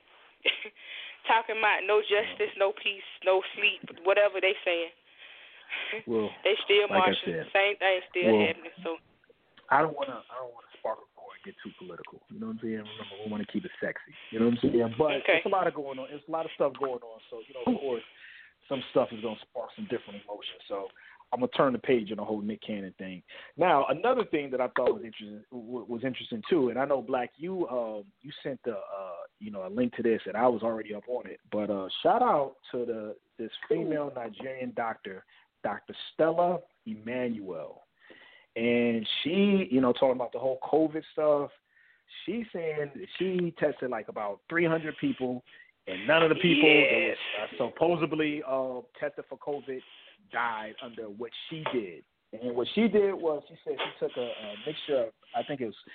talking about no justice, no peace, no sleep, whatever they saying. Well, they still marching. Same thing still happening. So I don't wanna spark a core and get too political. You know what I'm saying? Remember, we want to keep it sexy. You know what I'm saying? But it's a lot of going on. It's a lot of stuff going on. So of course, some stuff is gonna spark some different emotions. So I'm gonna turn the page on the whole Nick Cannon thing. Now, another thing that I thought was interesting too, and I know Black, you sent a link to this, and I was already up on it. But shout out to this female Nigerian doctor, Dr. Stella Emmanuel, and she, talking about the whole COVID stuff. She's saying that she tested like about 300 people, and none of the people that was supposedly tested for COVID died under what she did. And what she did was she said she took a mixture of, I think it was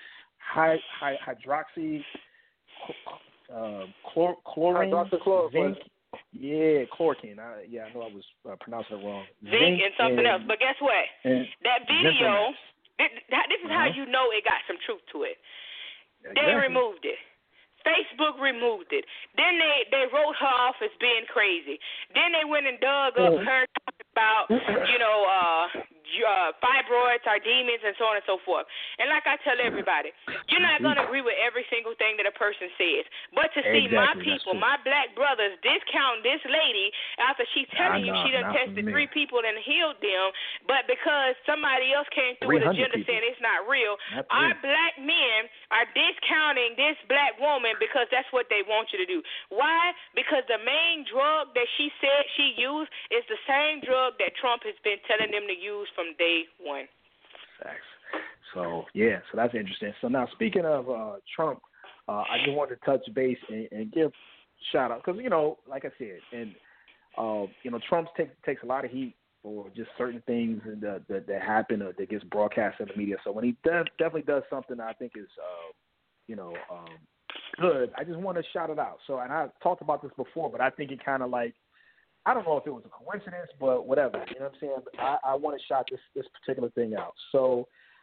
hydroxy chlorine, zinc. Yeah, chloroquine. I know I was pronouncing it wrong. Zinc and something else. But guess what? That video, this is how you know it got some truth to it. They removed it. Facebook removed it. Then they wrote her off as being crazy. Then they went and dug up her talking about, fibroids are demons and so on and so forth. And like I tell everybody, you're not going to agree with every single thing that a person says. But to see my people, my black brothers, discount this lady after she's telling you she done tested 3 people and healed them, but because somebody else came through with an agenda saying it's not real, our black men are discounting this black woman because that's what they want you to do. Why? Because the main drug that she said she used is the same drug that Trump has been telling them to use from day one. Thanks. So that's interesting. So now, speaking of Trump, I just wanted to touch base and give shout out because like I said, and Trump takes a lot of heat for just certain things that happen or that gets broadcast in the media. So when he definitely does something that I think is good, I just want to shout it out. So, and I've talked about this before, but I think it kind of like, I don't know if it was a coincidence, but whatever. You know what I'm saying? I want to shout this particular thing out. So,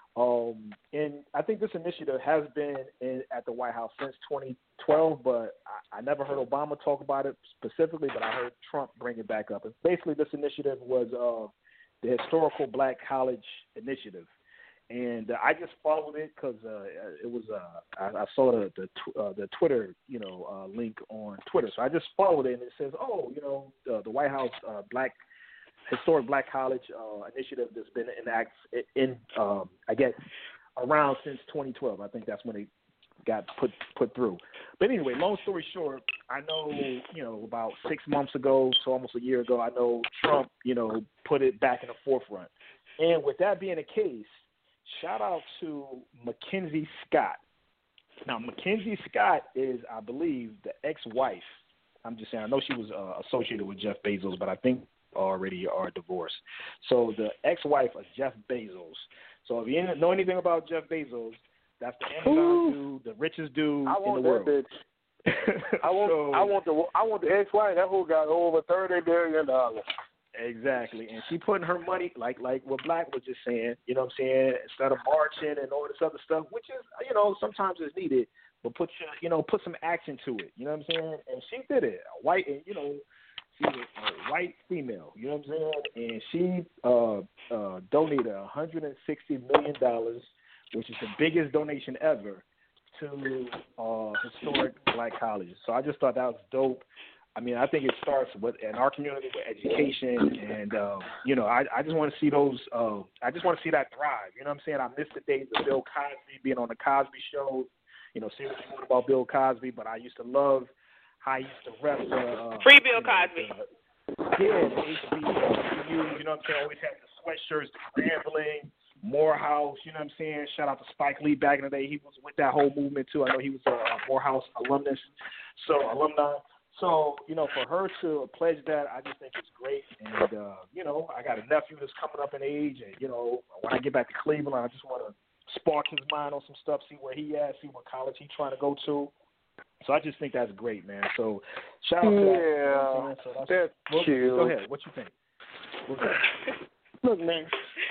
and I think this initiative has been at the White House since 2012, but I never heard Obama talk about it specifically, but I heard Trump bring it back up. And basically, this initiative was the Historical Black College Initiative. And I just followed it because it was I saw the Twitter link on Twitter, so I just followed it, and it says, the White House Historic Black College Initiative that's been in I guess around since 2012. I think that's when it got put through. But anyway, long story short, I know about 6 months ago, so almost a year ago, I know Trump put it back in the forefront. And with that being the case, shout out to Mackenzie Scott. Now, Mackenzie Scott is, I believe, the ex-wife. I'm just saying, I know she was associated with Jeff Bezos, but I think already are divorced. So the ex-wife of Jeff Bezos. So if you know anything about Jeff Bezos, that's the Amazon dude, the richest dude in the world. Bitch. I want the ex-wife. That who got over $30 billion. Exactly, and she putting her money like what Black was just saying. You know what I'm saying? Instead of marching and all this other stuff, which is sometimes is needed, but put some action to it. You know what I'm saying? And she did it. A white, and she's a white female. You know what I'm saying? And she donated $160 million, which is the biggest donation ever to historic Black colleges. So I just thought that was dope. I mean, I think it starts in our community with education, and I just want to see those. I just want to see that thrive. You know what I'm saying? I miss the days of Bill Cosby being on the Cosby Show. Seeing what you want about Bill Cosby, but I used to love how he used to rep the free Bill Cosby. The HBCU. You know what I'm saying? Always had the sweatshirts, the scrambling, Morehouse. You know what I'm saying? Shout out to Spike Lee back in the day. He was with that whole movement too. I know he was a Morehouse alumni. So, for her to pledge that, I just think it's great. And, I got a nephew that's coming up in age. And, when I get back to Cleveland, I just want to spark his mind on some stuff, see where he at, see what college he's trying to go to. So I just think that's great, man. So shout out to that. So that's cute. Go ahead. What you think? Look, man.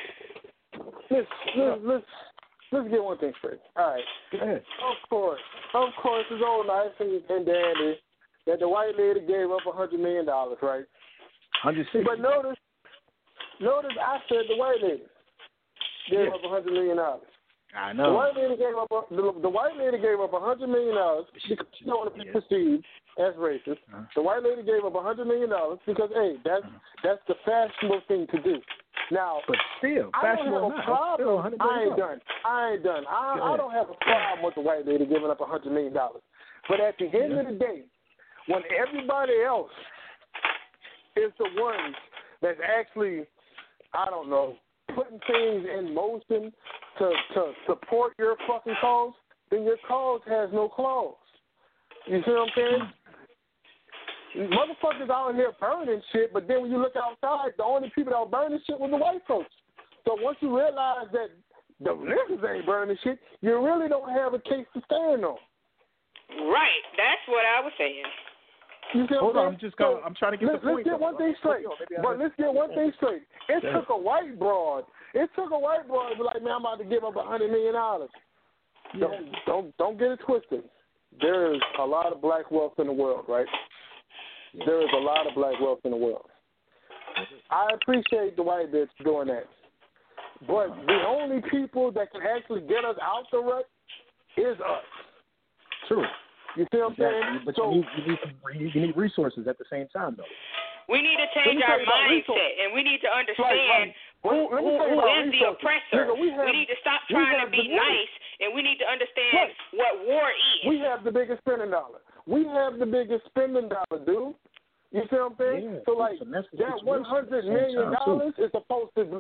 Let's get one thing straight. All right. Go ahead. Of course, it's all nice and dandy that the white lady gave up $100 million, right? 160. But notice, I said the white lady gave up $100 million. I know. The white lady gave up $100 million because she don't want to be perceived as racist. The white lady gave up $100 million because, hey, that's the fashionable thing to do. Now, but still, fashionable I don't have a problem. I ain't done. I don't have a problem with the white lady giving up $100 million. But at the end of the day, when everybody else is the ones that's actually, I don't know, putting things in motion to support your fucking cause, then your cause has no claws. You see what I'm saying? Motherfuckers out here burning shit, but then when you look outside, the only people that were burning shit was the white folks. So once you realize that the niggas ain't burning shit, you really don't have a case to stand on. Right. That's what I was saying. Hold on, I'm trying to get the point. Let's get one thing straight. It took a white broad. to be like, man, I'm about to give up $100 million. Don't get it twisted. There is a lot of black wealth in the world, right? There is a lot of black wealth in the world. I appreciate the white bitch doing that. But the only people that can actually get us out the rut is us. True. You see what I'm saying? But you need resources at the same time, though. We need to change our mindset, and we need to understand who is the oppressor. We need to stop trying to be nice, and we need to understand what war is. We have the biggest spending dollar. We have the biggest spending dollar, dude. You see what I'm saying? Yeah, so like that $100 million is supposed to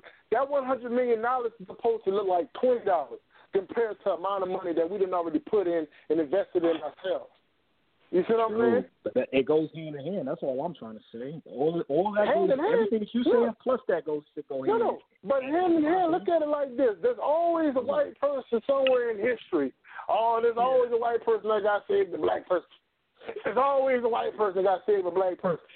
look like $20 compared to the amount of money that we done already put in and invested in ourselves. You see what I'm saying? But it goes hand in hand. That's all I'm trying to say. All that goes, everything that you say, plus that goes to go hand in hand. But hand in hand, look at it like this. There's always a white person somewhere in history. There's always a white person that got saved, a black person. There's always a white person that got saved, a black person.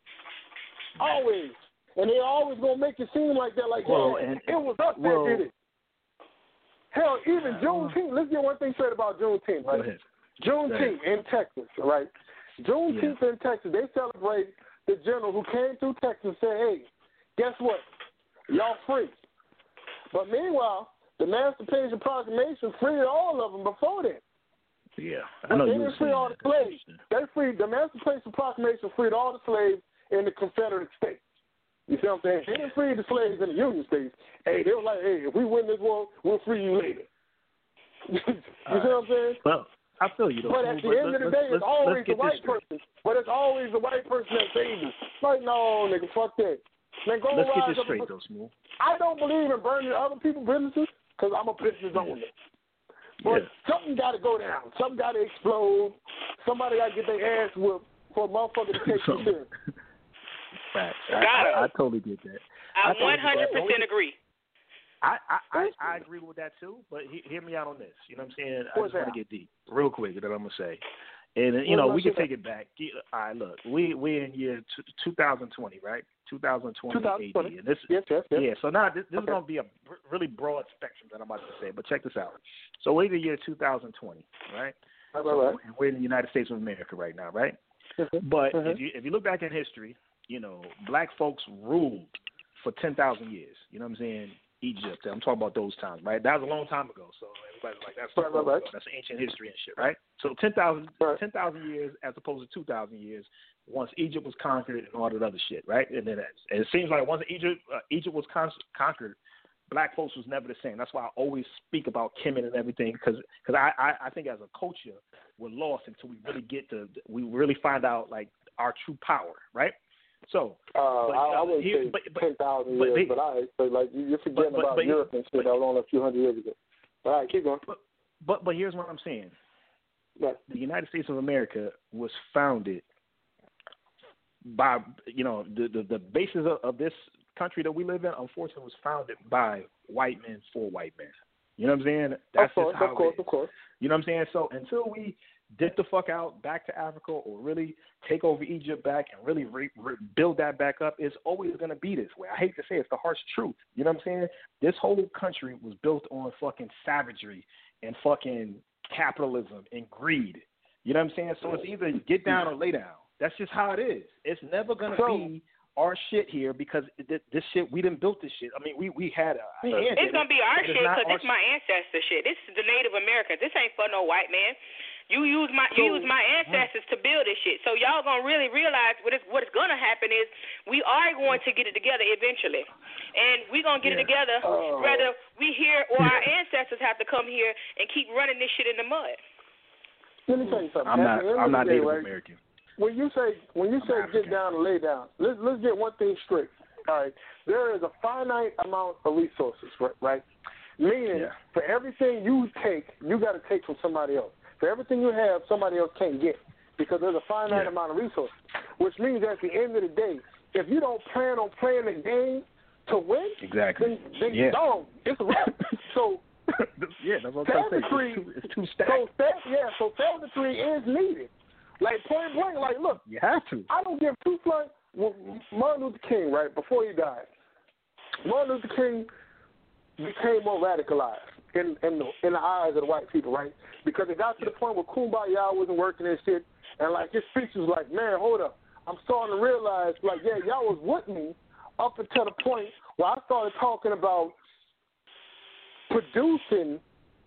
Always. And they're always going to make it seem like that, like, it was us that did it. Hell, even Juneteenth. Let's get one thing straight about Juneteenth, right? Go ahead. Juneteenth in Texas, right? Juneteenth in Texas, they celebrate the general who came through Texas and said, hey, guess what? Y'all free. But meanwhile, the Emancipation Proclamation freed all of them before then. Yeah, I know they didn't free all the slaves. The Emancipation Proclamation freed all the slaves in the Confederate States. You see what I'm saying? They didn't free the slaves in the Union States. Hey, they were like, hey, if we win this war, we'll free you later. You see what I'm saying? Well, I feel you, though. But at the end of the day, it's always the white person. But it's always the white person that saves us. Like, no, nigga, fuck that. Man, go let's get rise this straight, though, Smooth. I don't believe in burning other people's businesses because I'm a business owner. But something got to go down. Something got to explode. Somebody got to get their ass whipped for a motherfucker to take some shit. Facts. I totally get that. I 100% agree. I agree with that too, but hear me out on this. You know what I'm saying? I just want to get deep, real quick, that I'm gonna say, and we can take it back. All right, look, we in year 2020, right? 2020 AD, and this, yes. Yeah. So now this is gonna be a really broad spectrum that I'm about to say, but check this out. So we're in the year 2020, right? Right. And we're in the United States of America right now, right? But if you look back in history, black folks ruled for 10,000 years. You know what I'm saying? Egypt. I'm talking about those times, right? That was a long time ago. So everybody's like, that's ancient history and shit, right? So 10,000 years as opposed to 2,000 years once Egypt was conquered and all that other shit, right? And then it seems like once Egypt was conquered, black folks was never the same. That's why I always speak about Kemet and everything because I think as a culture we're lost until we really find out like our true power, right? So I wouldn't say 10,000 years, but I say like you're forgetting about Europe and shit that was only a few hundred years ago. All right, keep going. But here's what I'm saying. Right. The United States of America was founded by the basis of this country that we live in. Unfortunately, was founded by white men for white men. You know what I'm saying? That's of course. You know what I'm saying? So until we dip the fuck out back to Africa or really take over Egypt back and really build that back up, it's always going to be this way. I hate to say it's the harsh truth. You know what I'm saying? This whole country was built on fucking savagery and fucking capitalism and greed. You know what I'm saying? So it's either get down or lay down. That's just how it is. It's never going to be our shit here because this shit, we didn't build this shit. I mean, we had it's going to be our shit because it's my ancestor shit. This is the Native Americans. This ain't for no white man. You use my ancestors to build this shit. So y'all gonna really realize what is gonna happen is we are going to get it together eventually, and we gonna get it together whether we here or our ancestors have to come here and keep running this shit in the mud. Let me tell you something. I'm not Native American. When you say get down and lay down, let's get one thing straight. All right, there is a finite amount of resources, right? Meaning for everything you take, you got to take from somebody else. For everything you have, somebody else can't get because there's a finite amount of resources, which means at the end of the day, if you don't plan on playing the game to win, then you don't. It's a wrap. So that's what I'm saying. It's too stacked. So savagery is needed. Like point blank, like look, you have to. I don't give two flying. Martin Luther King, right before he died, Martin Luther King became more radicalized in the eyes of the white people, right? Because it got to the point where Kumbaya wasn't working and shit, and like his speech was like, man, hold up, I'm starting to realize, like, y'all was with me up until the point where I started talking about producing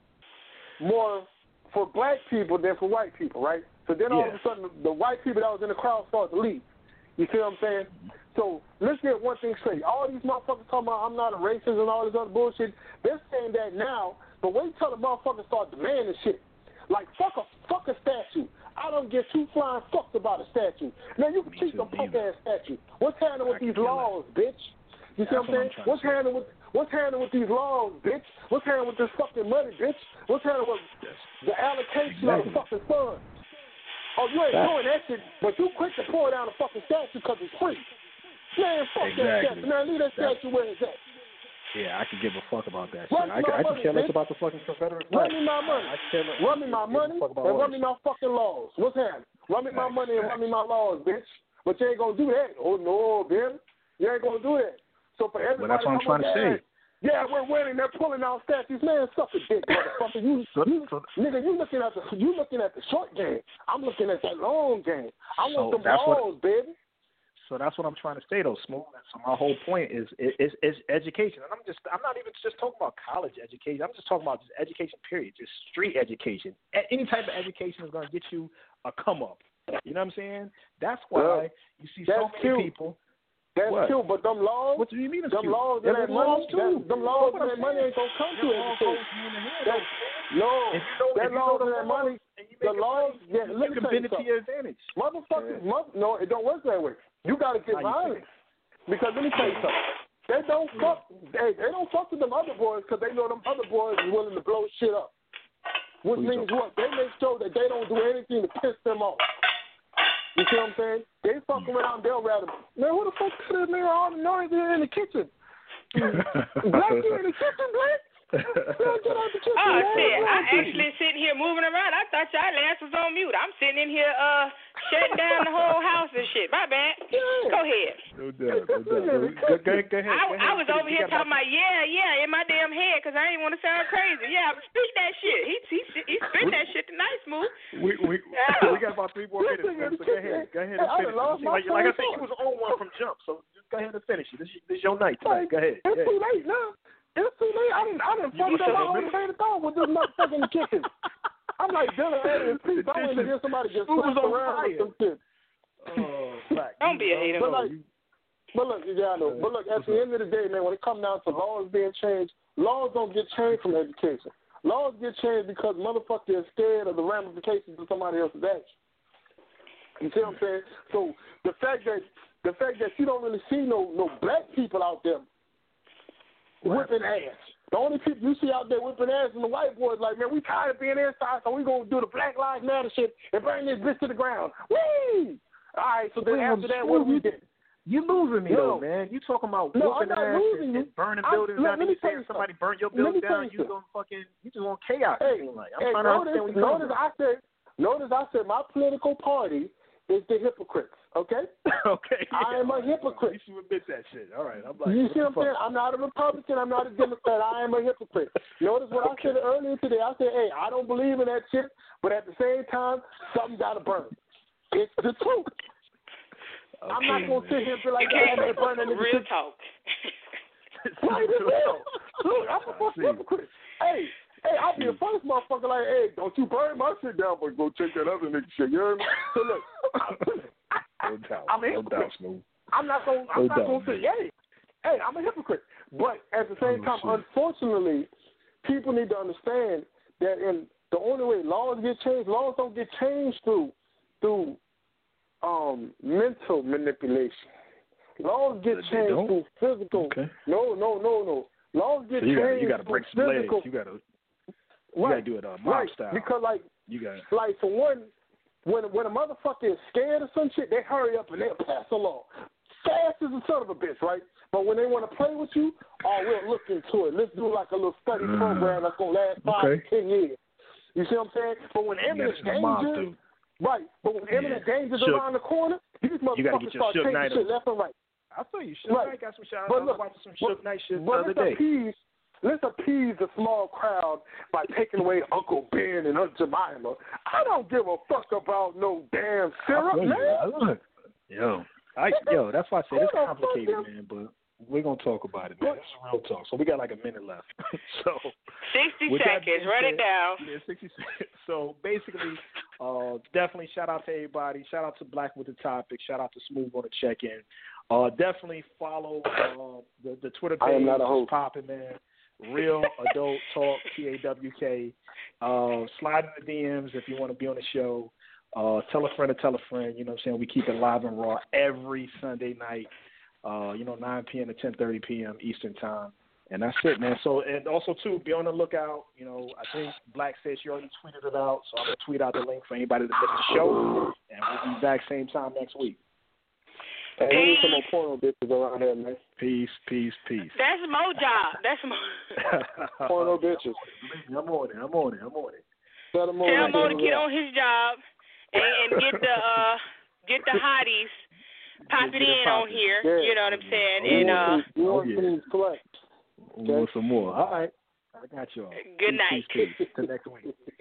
more for black people than for white people, right? So then all of a sudden, the white people that was in the crowd started to leave. You see what I'm saying? So let's get one thing straight. All these motherfuckers talking about I'm not a racist and all this other bullshit, they're saying that now, but wait till the motherfuckers start demanding shit. Like, fuck a statue. I don't give two flying fucks about a statue. Now, you can keep some punk-ass statue. What's happening with these laws, bitch? You see what I'm saying? What's happening with these laws, bitch? What's happening with this fucking money, bitch? What's happening with the allocation of the fucking funds? Oh, you ain't doing that shit, but you quick to pour down a fucking statue because it's free. Man, fuck that statue. Man, leave that statue where it's at. Yeah, I could give a fuck about that shit. I can care less about the fucking Confederate flag. Run me my money. Run me my money and run me my fucking laws. What's happening? Run me my money and run me my laws, bitch. But you ain't going to do that. Oh, no, bitch. You ain't going to do that. So for everybody, that's what I'm trying to say. Yeah, we're winning. They're pulling out statues. Man, suck a dick, motherfucker. Nigga, you looking at the short game. I'm looking at that long game. I want them balls, baby. So that's what I'm trying to say, though, Smooth. So my whole point is education, and I'm not even just talking about college education. I'm just talking about just education, period, just street education. Any type of education is going to get you a come up. You know what I'm saying? That's why you see so many people. That's true, but them laws. What do you mean? Them laws and that money. Them laws and that money ain't gonna come to education. That laws and that money. The laws. Yeah, you can bend it to your advantage. Motherfuckers, no, it don't work that way. You gotta get violent. Because let me tell you something. They don't fuck with them other boys because they know them other boys is willing to blow shit up. Which means what? They make sure that they don't do anything to piss them off. You see what I'm saying? They fuck around, they'll rather. Man, who the fuck is there all the noise in the kitchen? Black, you in the kitchen, Black? Get out the kitchen. Oh, shit. I actually sitting here moving around. I thought y'all ass was on mute. I'm sitting in here shutting down the whole house and shit. My bad. Go ahead. No doubt. Go ahead. I was over here talking about, in my damn head because I didn't want to sound crazy. Yeah, spit that shit. He spit that shit tonight, Smooth. We got about 3 more minutes. So go ahead and finish it. Like I said, you was on one from jump, so just go ahead and finish it. This is your night tonight. Go ahead. It's too late now. It's too late. I didn't fuck up my own train of thought with this motherfucking kitchen. I'm like dinner and peace. I want to hear somebody get slapped around with some shit. Don't be a hater. But look, I know. But look, at the end of the day, man, when it comes down to laws being changed, laws don't get changed from education. Laws get changed because motherfuckers are scared of the ramifications of somebody else's action. You see what I'm saying? So the fact that you don't really see no black people out there whipping ass. The only people you see out there whipping ass is the white boys. Like, man, we tired of being inside, so we gonna do the Black Lives Matter shit and bring this bitch to the ground. Whee! All right, so then after that, what do we do? You losing me though, man. You talking about whipping ass and burning buildings down. You saying somebody burn your building down? You just want chaos. I'm trying to understand what you're talking about. Notice I said my political party is the hypocrites. Okay? Okay. I am a hypocrite. You should admit that shit. All right. I'm like, you see what I'm saying? I'm not a Republican. I'm not a Democrat. I am a hypocrite. Notice what I said earlier today. I said, hey, I don't believe in that shit, but at the same time, something got to burn. It's the truth. Okay, I'm not going to sit here and be like, hey, burn that nigga. Real talk. Right, it's real. Look, I'm a fucking hypocrite. Hey, I'll be the first motherfucker like, hey, don't you burn my shit down, but go check that other nigga shit. You hear me? So look, I'm a hypocrite. I'm not gonna say, hey, I'm a hypocrite. But at the same time, unfortunately, people need to understand that in the only way laws get changed, laws don't get changed through mental manipulation. Laws get changed through physical. Okay. No. Laws get changed. You got to break some legs. You got to do it mob style. Because like for one, when a motherfucker is scared of some shit, they hurry up and they'll pass a law. Fast as a son of a bitch, right? But when they want to play with you, we'll look into it. Let's do like a little study program that's going to last 5 to 10 years. You see what I'm saying? But when imminent danger, right? But when imminent danger is around the corner, these motherfuckers start taking shit left and right. I feel you. Suge Knight got some shit. I was watching some Suge Knight shit the other day. Let's appease the small crowd by taking away Uncle Ben and Aunt Jemima. I don't give a fuck about no damn syrup, man. Yo, that's why I said it's complicated, man. But we're gonna talk about it, man. It's real talk. So we got like a minute left. So seconds. Run it down. Yeah, 60 seconds. So basically, definitely shout out to everybody. Shout out to Black with the Topic. Shout out to Smooth on the check-in. Definitely follow the Twitter page. I am not a host. Popping, man. Real Adult Talk, TAWK. Slide in the DMs if you want to be on the show. Tell a friend to tell a friend. You know what I'm saying? We keep it live and raw every Sunday night, 9 p.m. to 10:30 p.m. Eastern Time. And that's it, man. So, and also, too, be on the lookout. I think Black said she already tweeted it out, so I'm going to tweet out the link for anybody that missed the show. And we'll be back same time next week. Hey, we need some more porno bitches around here, man. Peace. That's Mo job. That's Mo. Porno bitches. I'm on it. Tell Mo to get on his job and get the hotties popping in on here. Yeah. You know what I'm saying? And collect. Want some more. All right. I got y'all. Good night. Peace. Till next week.